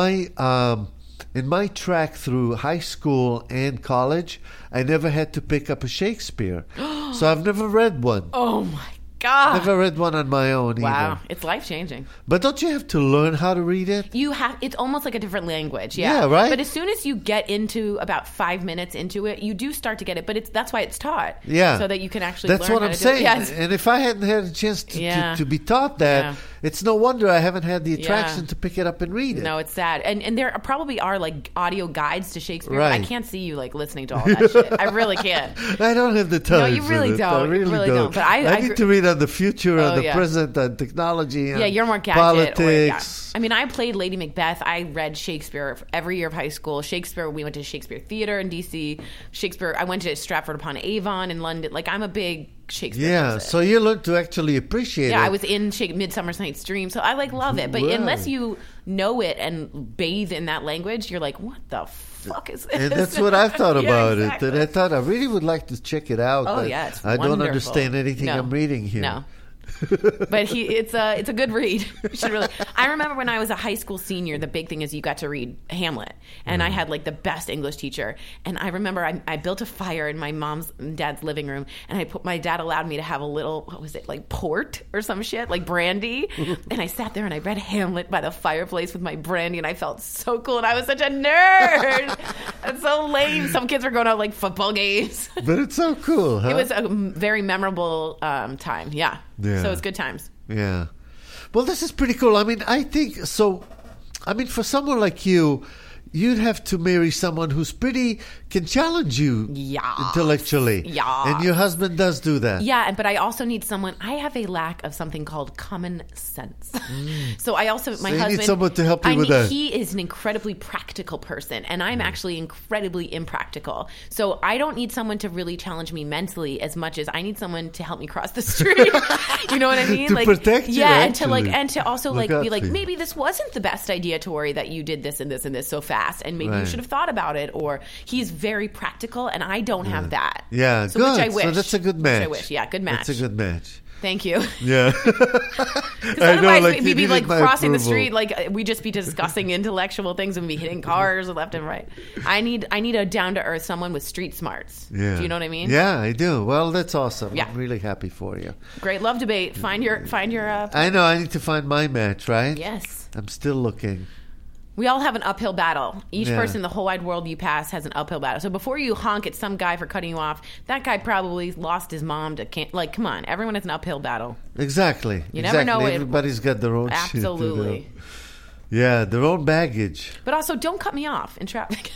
my track through high school and college, I never had to pick up a Shakespeare. So I've never read one. Oh my God. Never read one on my own Wow, either. it's life changing. But don't you have to learn how to read it? It's almost like a different language. Yeah, right? But as soon as you get into about 5 minutes into it, you do start to get it. But that's why it's taught. Yeah. So that you can actually That's learn what how I'm to do it. saying. Yes. And if I hadn't had a chance to be taught that, Yeah. it's no wonder I haven't had the attraction Yeah. to pick it up and read it. No, it's sad. And there probably are like audio guides to Shakespeare. Right. But I can't see you like listening to all that shit. I really can't. I don't have the time. you really for it. don't. I You really, really don't. don't. But I need to read on the future, on the yeah. present, on technology, Yeah, on you're more gadget. politics. I mean, I played Lady Macbeth. I read Shakespeare every year of high school. Shakespeare, we went to Shakespeare Theater in D.C. Shakespeare, I went to Stratford-upon-Avon in London. Like, I'm a big Shakespeare Yeah, person. so you learned to actually appreciate it. Yeah, I was in Midsummer Night's Dream, so I love it. But Right. unless you know it and bathe in that language, you're like, what the fuck is this? And that's what I thought Yeah, about exactly. it. And I thought I really would like to check it out. Oh but yeah, it's I don't wonderful. understand anything No. I'm reading here. No. But it's a good read. You should really. I remember when I was a high school senior, the big thing is you got to read Hamlet, and I had like the best English teacher. And I remember I built a fire in my mom's and dad's living room, and my dad allowed me to have a little, what was it, like port or some shit, like brandy. And I sat there and I read Hamlet by the fireplace with my brandy, and I felt so cool. And I was such a nerd. That's so lame. Some kids were going out like football games. But it's so cool, huh? It was a very memorable time. Yeah. Yeah. So it's good times. Yeah. Well, this is pretty cool. I mean, I think so. I mean, for someone like you, you'd have to marry someone who's can challenge you intellectually. Yeah. And your husband does do that. Yeah, but I also need someone. I have a lack of something called common sense. So I also, my you need husband. someone to help you with that. He is an incredibly practical person, and I'm actually incredibly impractical. So I don't need someone to really challenge me mentally as much as I need someone to help me cross the street. You know what I mean? To protect you, Yeah, actually. and to also Look be out like, for you. maybe this wasn't the best idea, Tori, that you did this and this and this so fast, and maybe you Right. should have thought about it. Or he's very practical, and I don't have that. Yeah, So good. which I wish. So that's a good match. Which I wish. Yeah, good match. That's a good match. Thank you. Yeah. Otherwise, we'd be you like need my crossing the approval. street, like we'd just be discussing intellectual things and be hitting cars left and right. I need a down to earth someone with street smarts. Yeah. Do you know what I mean? Yeah, I do. Well, that's awesome. Yeah. I'm really happy for you. Great love debate. Find your. I know. I need to find my match, right? Yes. I'm still looking. We all have an uphill battle. Each Yeah. person in the whole wide world you pass has an uphill battle. So before you honk at some guy for cutting you off, that guy probably lost his mom to like. Come on, everyone has an uphill battle. Exactly. You never know it- Everybody's got their own shit to Absolutely. do. Yeah, their own baggage. But also, don't cut me off in traffic.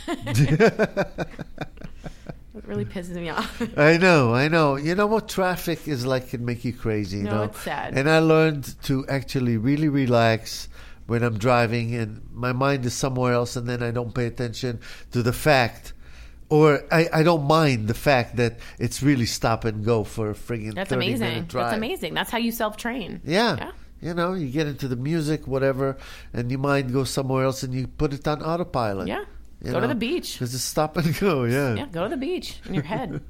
It really pisses me off. I know. You know what traffic is like? Can make you crazy. You No, know? it's sad. And I learned to actually really relax when I'm driving, and my mind is somewhere else, and then I don't pay attention to the fact, or I don't mind the fact that it's really stop and go for a friggin' That's 30-minute amazing. drive. That's amazing. That's how you self-train. Yeah. You know, you get into the music, whatever, and your mind goes somewhere else, and you put it on autopilot. Yeah. You Go to know? the beach. Because it's stop and go, Yeah, go to the beach in your head.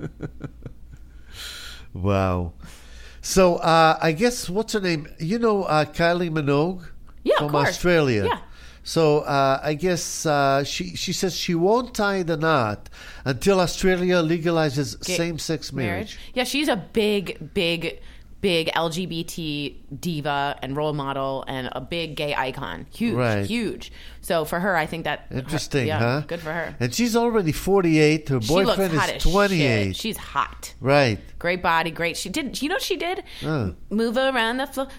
Wow. So, I guess, what's her name? You know Kylie Minogue? Yeah, from of course. Australia. Yeah. So, I guess she says she won't tie the knot until Australia legalizes same-sex marriage. Yeah, she's a big LGBT diva and role model and a big gay icon. Huge, Right. huge. So for her, I think that... Interesting, yeah, huh? Good for her. And she's already 48. Her She looks boyfriend hot is as 28. shit. She's hot. Right. Great body, great. She did. You know what she did? Oh. Move around the floor.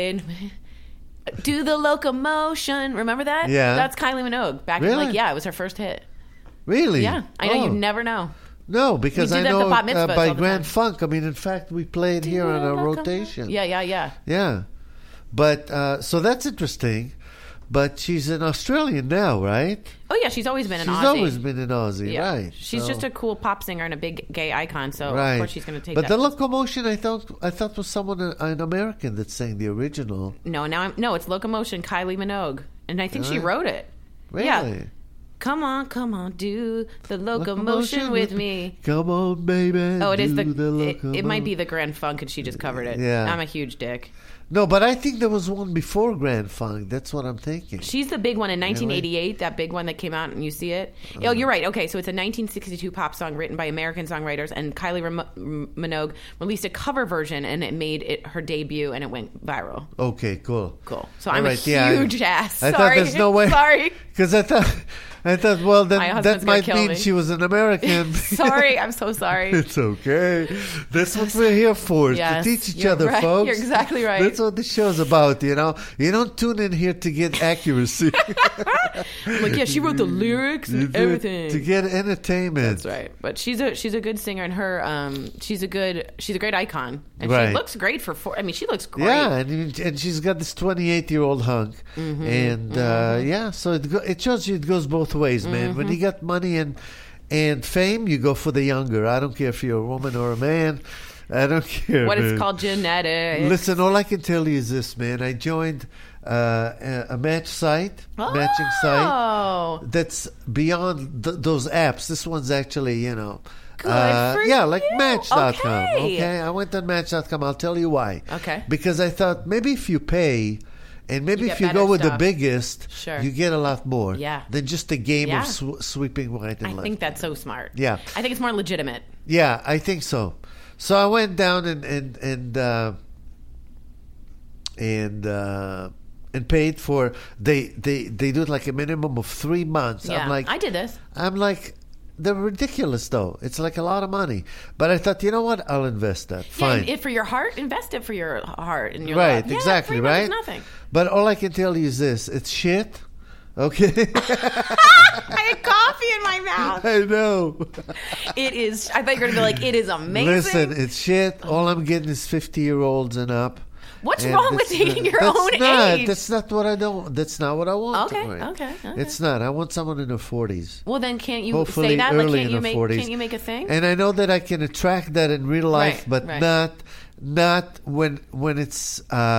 Do the locomotion. Remember that? Yeah. That's Kylie Minogue. Back in Really? it was her first hit. Really? Yeah. I know Oh. you never know. No, because We I do that at the know bat mitzvahs by all the Grand time. Funk. I mean, in fact, we played here on a rotation. Yeah. Yeah. But, so that's interesting. But she's an Australian now, right? Oh yeah, she's always been an She's Aussie. always been an Aussie, Yeah. right? She's So- just a cool pop singer and a big gay icon. So right. of course she's going to take But that. the locomotion, I thought was someone, an American that sang the original. No, it's Locomotion, Kylie Minogue, and I think she wrote it. Really? Yeah. Come on, do the locomotion with me. Come on, baby. Oh, it is do it might be the Grand Funk, and she just covered it. Yeah. I'm a huge dick. No, but I think there was one before Grand Funk. That's what I'm thinking. She's the big one in 1988, that big one that came out, and you see it. Oh, you're right. Okay, so it's a 1962 pop song written by American songwriters, and Kylie Minogue released a cover version, and it made it her debut, and it went viral. Okay, cool. Cool. So All I'm right, a yeah, huge ass. I Sorry. thought there's no way. Sorry. Because I thought, well, My then husband's that gonna might kill mean me. she was an American. Sorry. I'm so sorry. It's okay. That's what we're here for, Yes, to teach each you're other, right. folks. You're exactly right. That's what the show's about, you know. You don't tune in here to get accuracy. I'm like, yeah, she wrote the lyrics You and do it everything. to get entertainment. That's right. But she's a good singer, and her she's a great icon, and Right. she looks great for she looks great. Yeah, and she's got this 28-year-old hunk, Mm-hmm. and yeah, so it shows you it goes both ways, man. When you Mm-hmm. got money and fame, you go for the younger. I don't care if you're a woman or a man. I don't care. What man. it's called genetics. Listen, all I can tell you is this, man. I joined a matching site Oh. that's beyond those apps. This one's actually, you know. Good for yeah, like you. Match.com. Okay. I went on Match.com. I'll tell you why. Okay. Because I thought maybe if you pay, and maybe You if get you go better with the stuff. biggest, Sure. you get a lot more Yeah. than just a game Yeah. of sweeping right and I left. think that's so smart. Yeah. I think it's more legitimate. Yeah, I think so. So I went down and paid for they do it like a minimum of 3 months. Yeah, I did this. I'm like, they're ridiculous though. It's like a lot of money. But I thought, you know what? I'll invest that. Fine. Yeah, if for your heart, invest it for your heart and your Right, love. Yeah, exactly, 3 months right? is nothing. But all I can tell you is this: it's shit. Okay. I had coffee in my mouth. I know. It is. I thought you were going to be like, it is amazing. Listen, it's shit. All I'm getting is 50-year-olds and up. What's And wrong with that's taking your that's own not, age? That's not what I don't. That's not what I want. Okay, Right. okay. It's not. I want someone in their 40s. Well, then can't you Hopefully say that? Like, early can't in you the make 40s. can't you make a thing? And I know that I can attract that in real life, Right, but right. not when it's a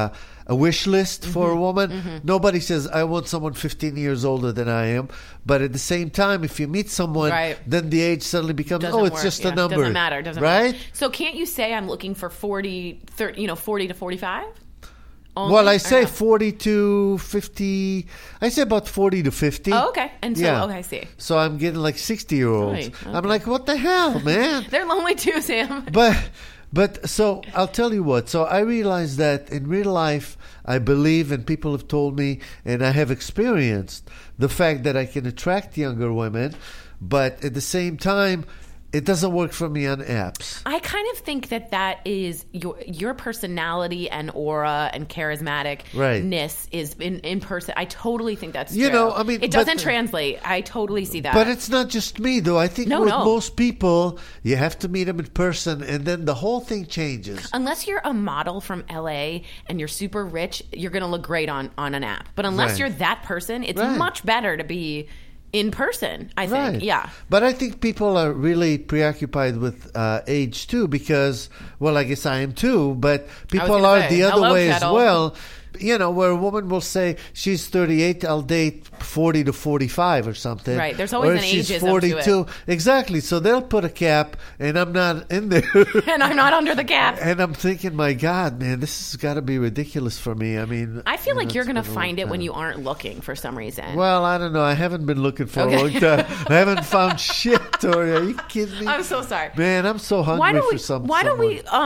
a wish list for a woman. Nobody says, I want someone 15 years older than I am. But at the same time, if you meet someone, then the age suddenly becomes, it's just a number. Doesn't matter. Doesn't right? matter. So can't you say I'm looking for 40 to 45? Only? Well, I say 40 to 50. I say about 40 to 50. Oh, okay. And so, I see. So I'm getting like 60-year-olds. Right, okay. I'm like, what the hell, man? They're lonely too, Sam. But so I'll tell you what. So I realized that in real life, I believe, and people have told me, and I have experienced the fact that I can attract younger women, but at the same time, it doesn't work for me on apps. I kind of think that is your personality and aura and charismaticness is in person. I totally think that's true. You know, I mean, it doesn't translate. I totally see that. But it's not just me, though. I think most people, you have to meet them in person, and then the whole thing changes. Unless you're a model from LA and you're super rich, you're going to look great on an app. But unless you're that person, it's much better to be in person, I think. Right. Yeah. But I think people are really preoccupied with age too, because, well, I guess I am too, but people are the other way as well. You know, where a woman will say she's 38, I'll date 40 to 45 or something. Right. There's always or an she's ageism 42. to it. Exactly. So they'll put a cap, and I'm not in there. And I'm not under the cap. And I'm thinking, my God, man, this has got to be ridiculous for me. I mean, I feel like you're going to find it when you aren't looking for some reason. Well, I don't know. I haven't been looking for a long time. I haven't found shit, Tori. Are you kidding me? I'm so sorry. Man, I'm so hungry for something. Why don't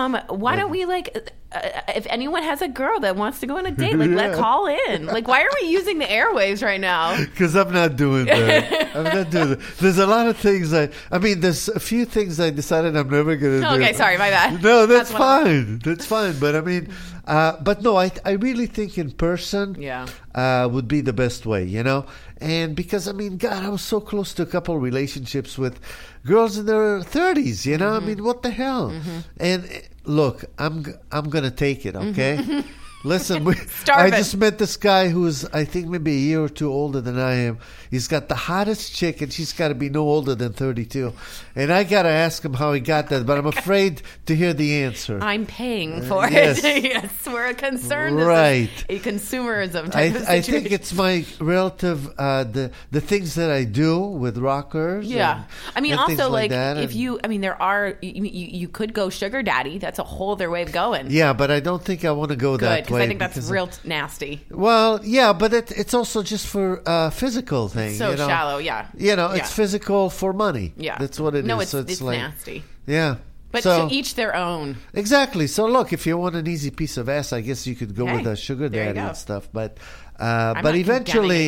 we like... if anyone has a girl that wants to go on a date, like, let call in. Like, why are we using the airwaves right now? Because I'm not doing that. I'm not doing that. There's a lot of things there's a few things I decided I'm never going to do. Okay, sorry, my bad. No, that's fine. That's fine. But I mean, but no, I really think in person would be the best way, you know? And because, I mean, God, I was so close to a couple of relationships with girls in their 30s, you know? I mean, what the hell? And look, I'm going to take it, okay? Listen, I just met this guy who's, I think, maybe a year or two older than I am. He's got the hottest chick, and she's got to be no older than 32. And I got to ask him how he got that, but I'm afraid to hear the answer. I'm paying for yes. it. Yes, we're concerned. Right. This is a consumerism type of situation. I think it's my relative, the things that I do with rockers. Yeah. I mean, also, like that, if you, I mean, there are, you could go sugar daddy. That's a whole other way of going. Yeah, but I don't think I want to go that way. I think that's real nasty. Well, yeah, but it's also just for physical thing. So you know? shallow, yeah. You know, it's physical for money. Yeah, that's what it is. No, so it's like, nasty. Yeah, but to each their own. Exactly. So look, if you want an easy piece of ass, I guess you could go with a sugar daddy and stuff. But eventually,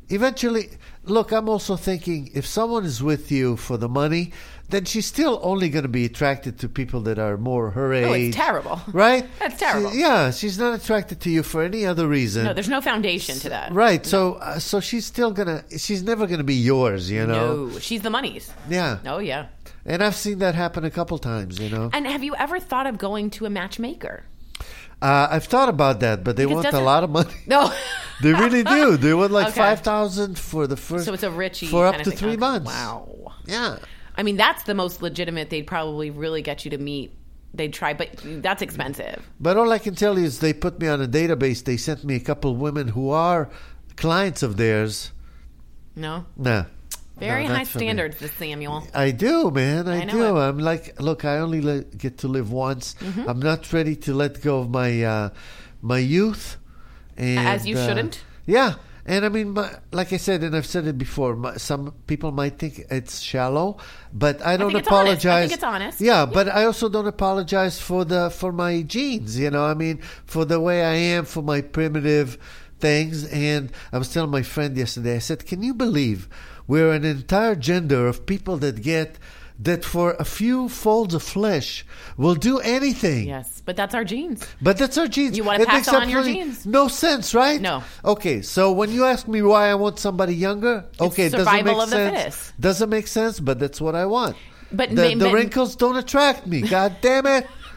look, I'm also thinking if someone is with you for the money, then she's still only going to be attracted to people that are more her age. Oh, it's terrible. Right? That's terrible. She's not attracted to you for any other reason. No, there's no foundation to that. Right. No. So she's never going to be yours, you know? No, she's the money's. Yeah. Oh, yeah. And I've seen that happen a couple times, you know? And have you ever thought of going to a matchmaker? I've thought about that, but they want a lot of money. No. They really do. They want like $5,000 for the first. So it's a richie for up kind to of 3 months. Wow. Yeah. I mean, that's the most legitimate. They'd probably really get you to meet. They'd try, but that's expensive. But all I can tell you is they put me on a database. They sent me a couple of women who are clients of theirs. No? Nah. Very high standards, this Samuel. I do, man. I do. It. I'm like, look, I only get to live once. Mm-hmm. I'm not ready to let go of my my youth. And, as you shouldn't? Yeah. And I mean, like I said, and I've said it before, some people might think it's shallow, but I don't apologize. I think it's honest. Yeah, but I also don't apologize for my genes, you know. I mean, for the way I am, for my primitive things. And I was telling my friend yesterday, I said, can you believe we're an entire gender of people that for a few folds of flesh will do anything. Yes, but that's our genes. But that's our genes. You want to pass on your genes? No sense, right? No. Okay, so when you ask me why I want somebody younger, okay, it doesn't make sense. Doesn't make sense, but that's what I want. But the wrinkles don't attract me. God damn it.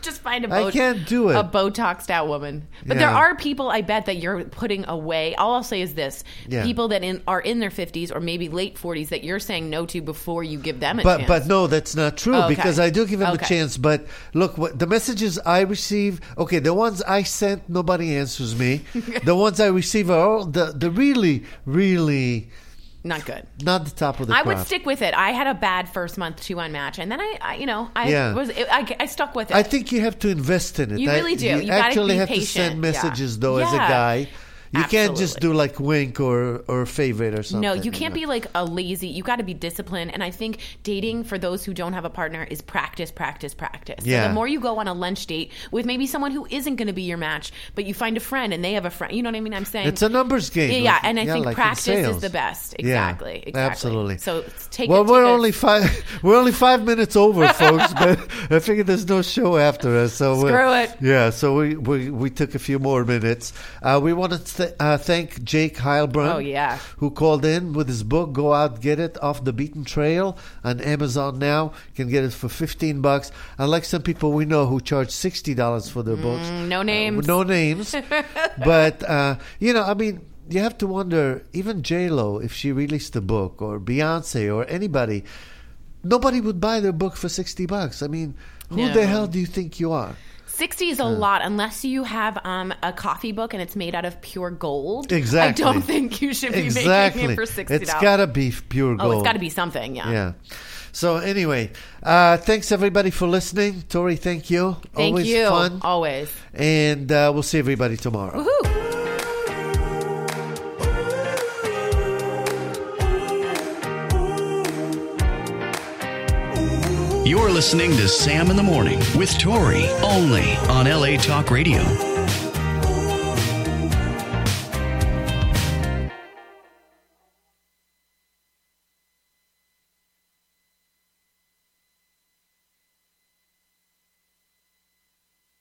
Just find I can't do it. a Botoxed out woman. But there are people, I bet, that you're putting away. All I'll say is this. Yeah. People that are in their 50s or maybe late 40s that you're saying no to before you give them a chance. But no, that's not true Okay. because I do give them a Okay. chance. But look, the messages I receive, okay, the ones I sent, nobody answers me. The ones I receive are all the really, really Not good. not the top of the I crop. would stick with it. I had a bad first month too on Match, and then Yeah. I stuck with it. I think you have to invest in it. You really do. You gotta actually be have to patient. send messages, though, as a Yeah. guy. You can't just Absolutely. do like Wink or Favorite or something. No, you can't be like a lazy. You got to be disciplined. And I think dating for those who don't have a partner is practice, practice, practice. Yeah. So the more you go on a lunch date with maybe someone who isn't going to be your match, but you find a friend and they have a friend. You know what I mean? I'm saying It's a numbers game. Yeah, and I think like in practice is sales. the best. Yeah, Exactly. absolutely. So take. Well, take we're only 5 minutes over, folks. But I figured there's no show after us, so Screw it. Yeah, so we took a few more minutes. We want to thank Jake Heilbrunn. Oh, yeah. Who called in with his book, Go Out, Get It, Off the Beaten Trail on Amazon now. You can get it for $15. Unlike some people we know who charge $60 for their books. No names. No names. But, I mean, you have to wonder, even J-Lo, if she released a book, or Beyonce, or anybody, nobody would buy their book for $60. I mean, who No. the hell do you think you are? 60 is a lot unless you have a coffee book and it's made out of pure gold. Exactly. I don't think you should be Exactly. making it for $60. It's got to be pure gold. Oh, it's got to be something, yeah. Yeah. So anyway, thanks everybody for listening. Tori, thank you. Thank Always you. fun. Always. And we'll see everybody tomorrow. Woohoo. You're listening to Sam in the Morning with Tori, only on LA Talk Radio.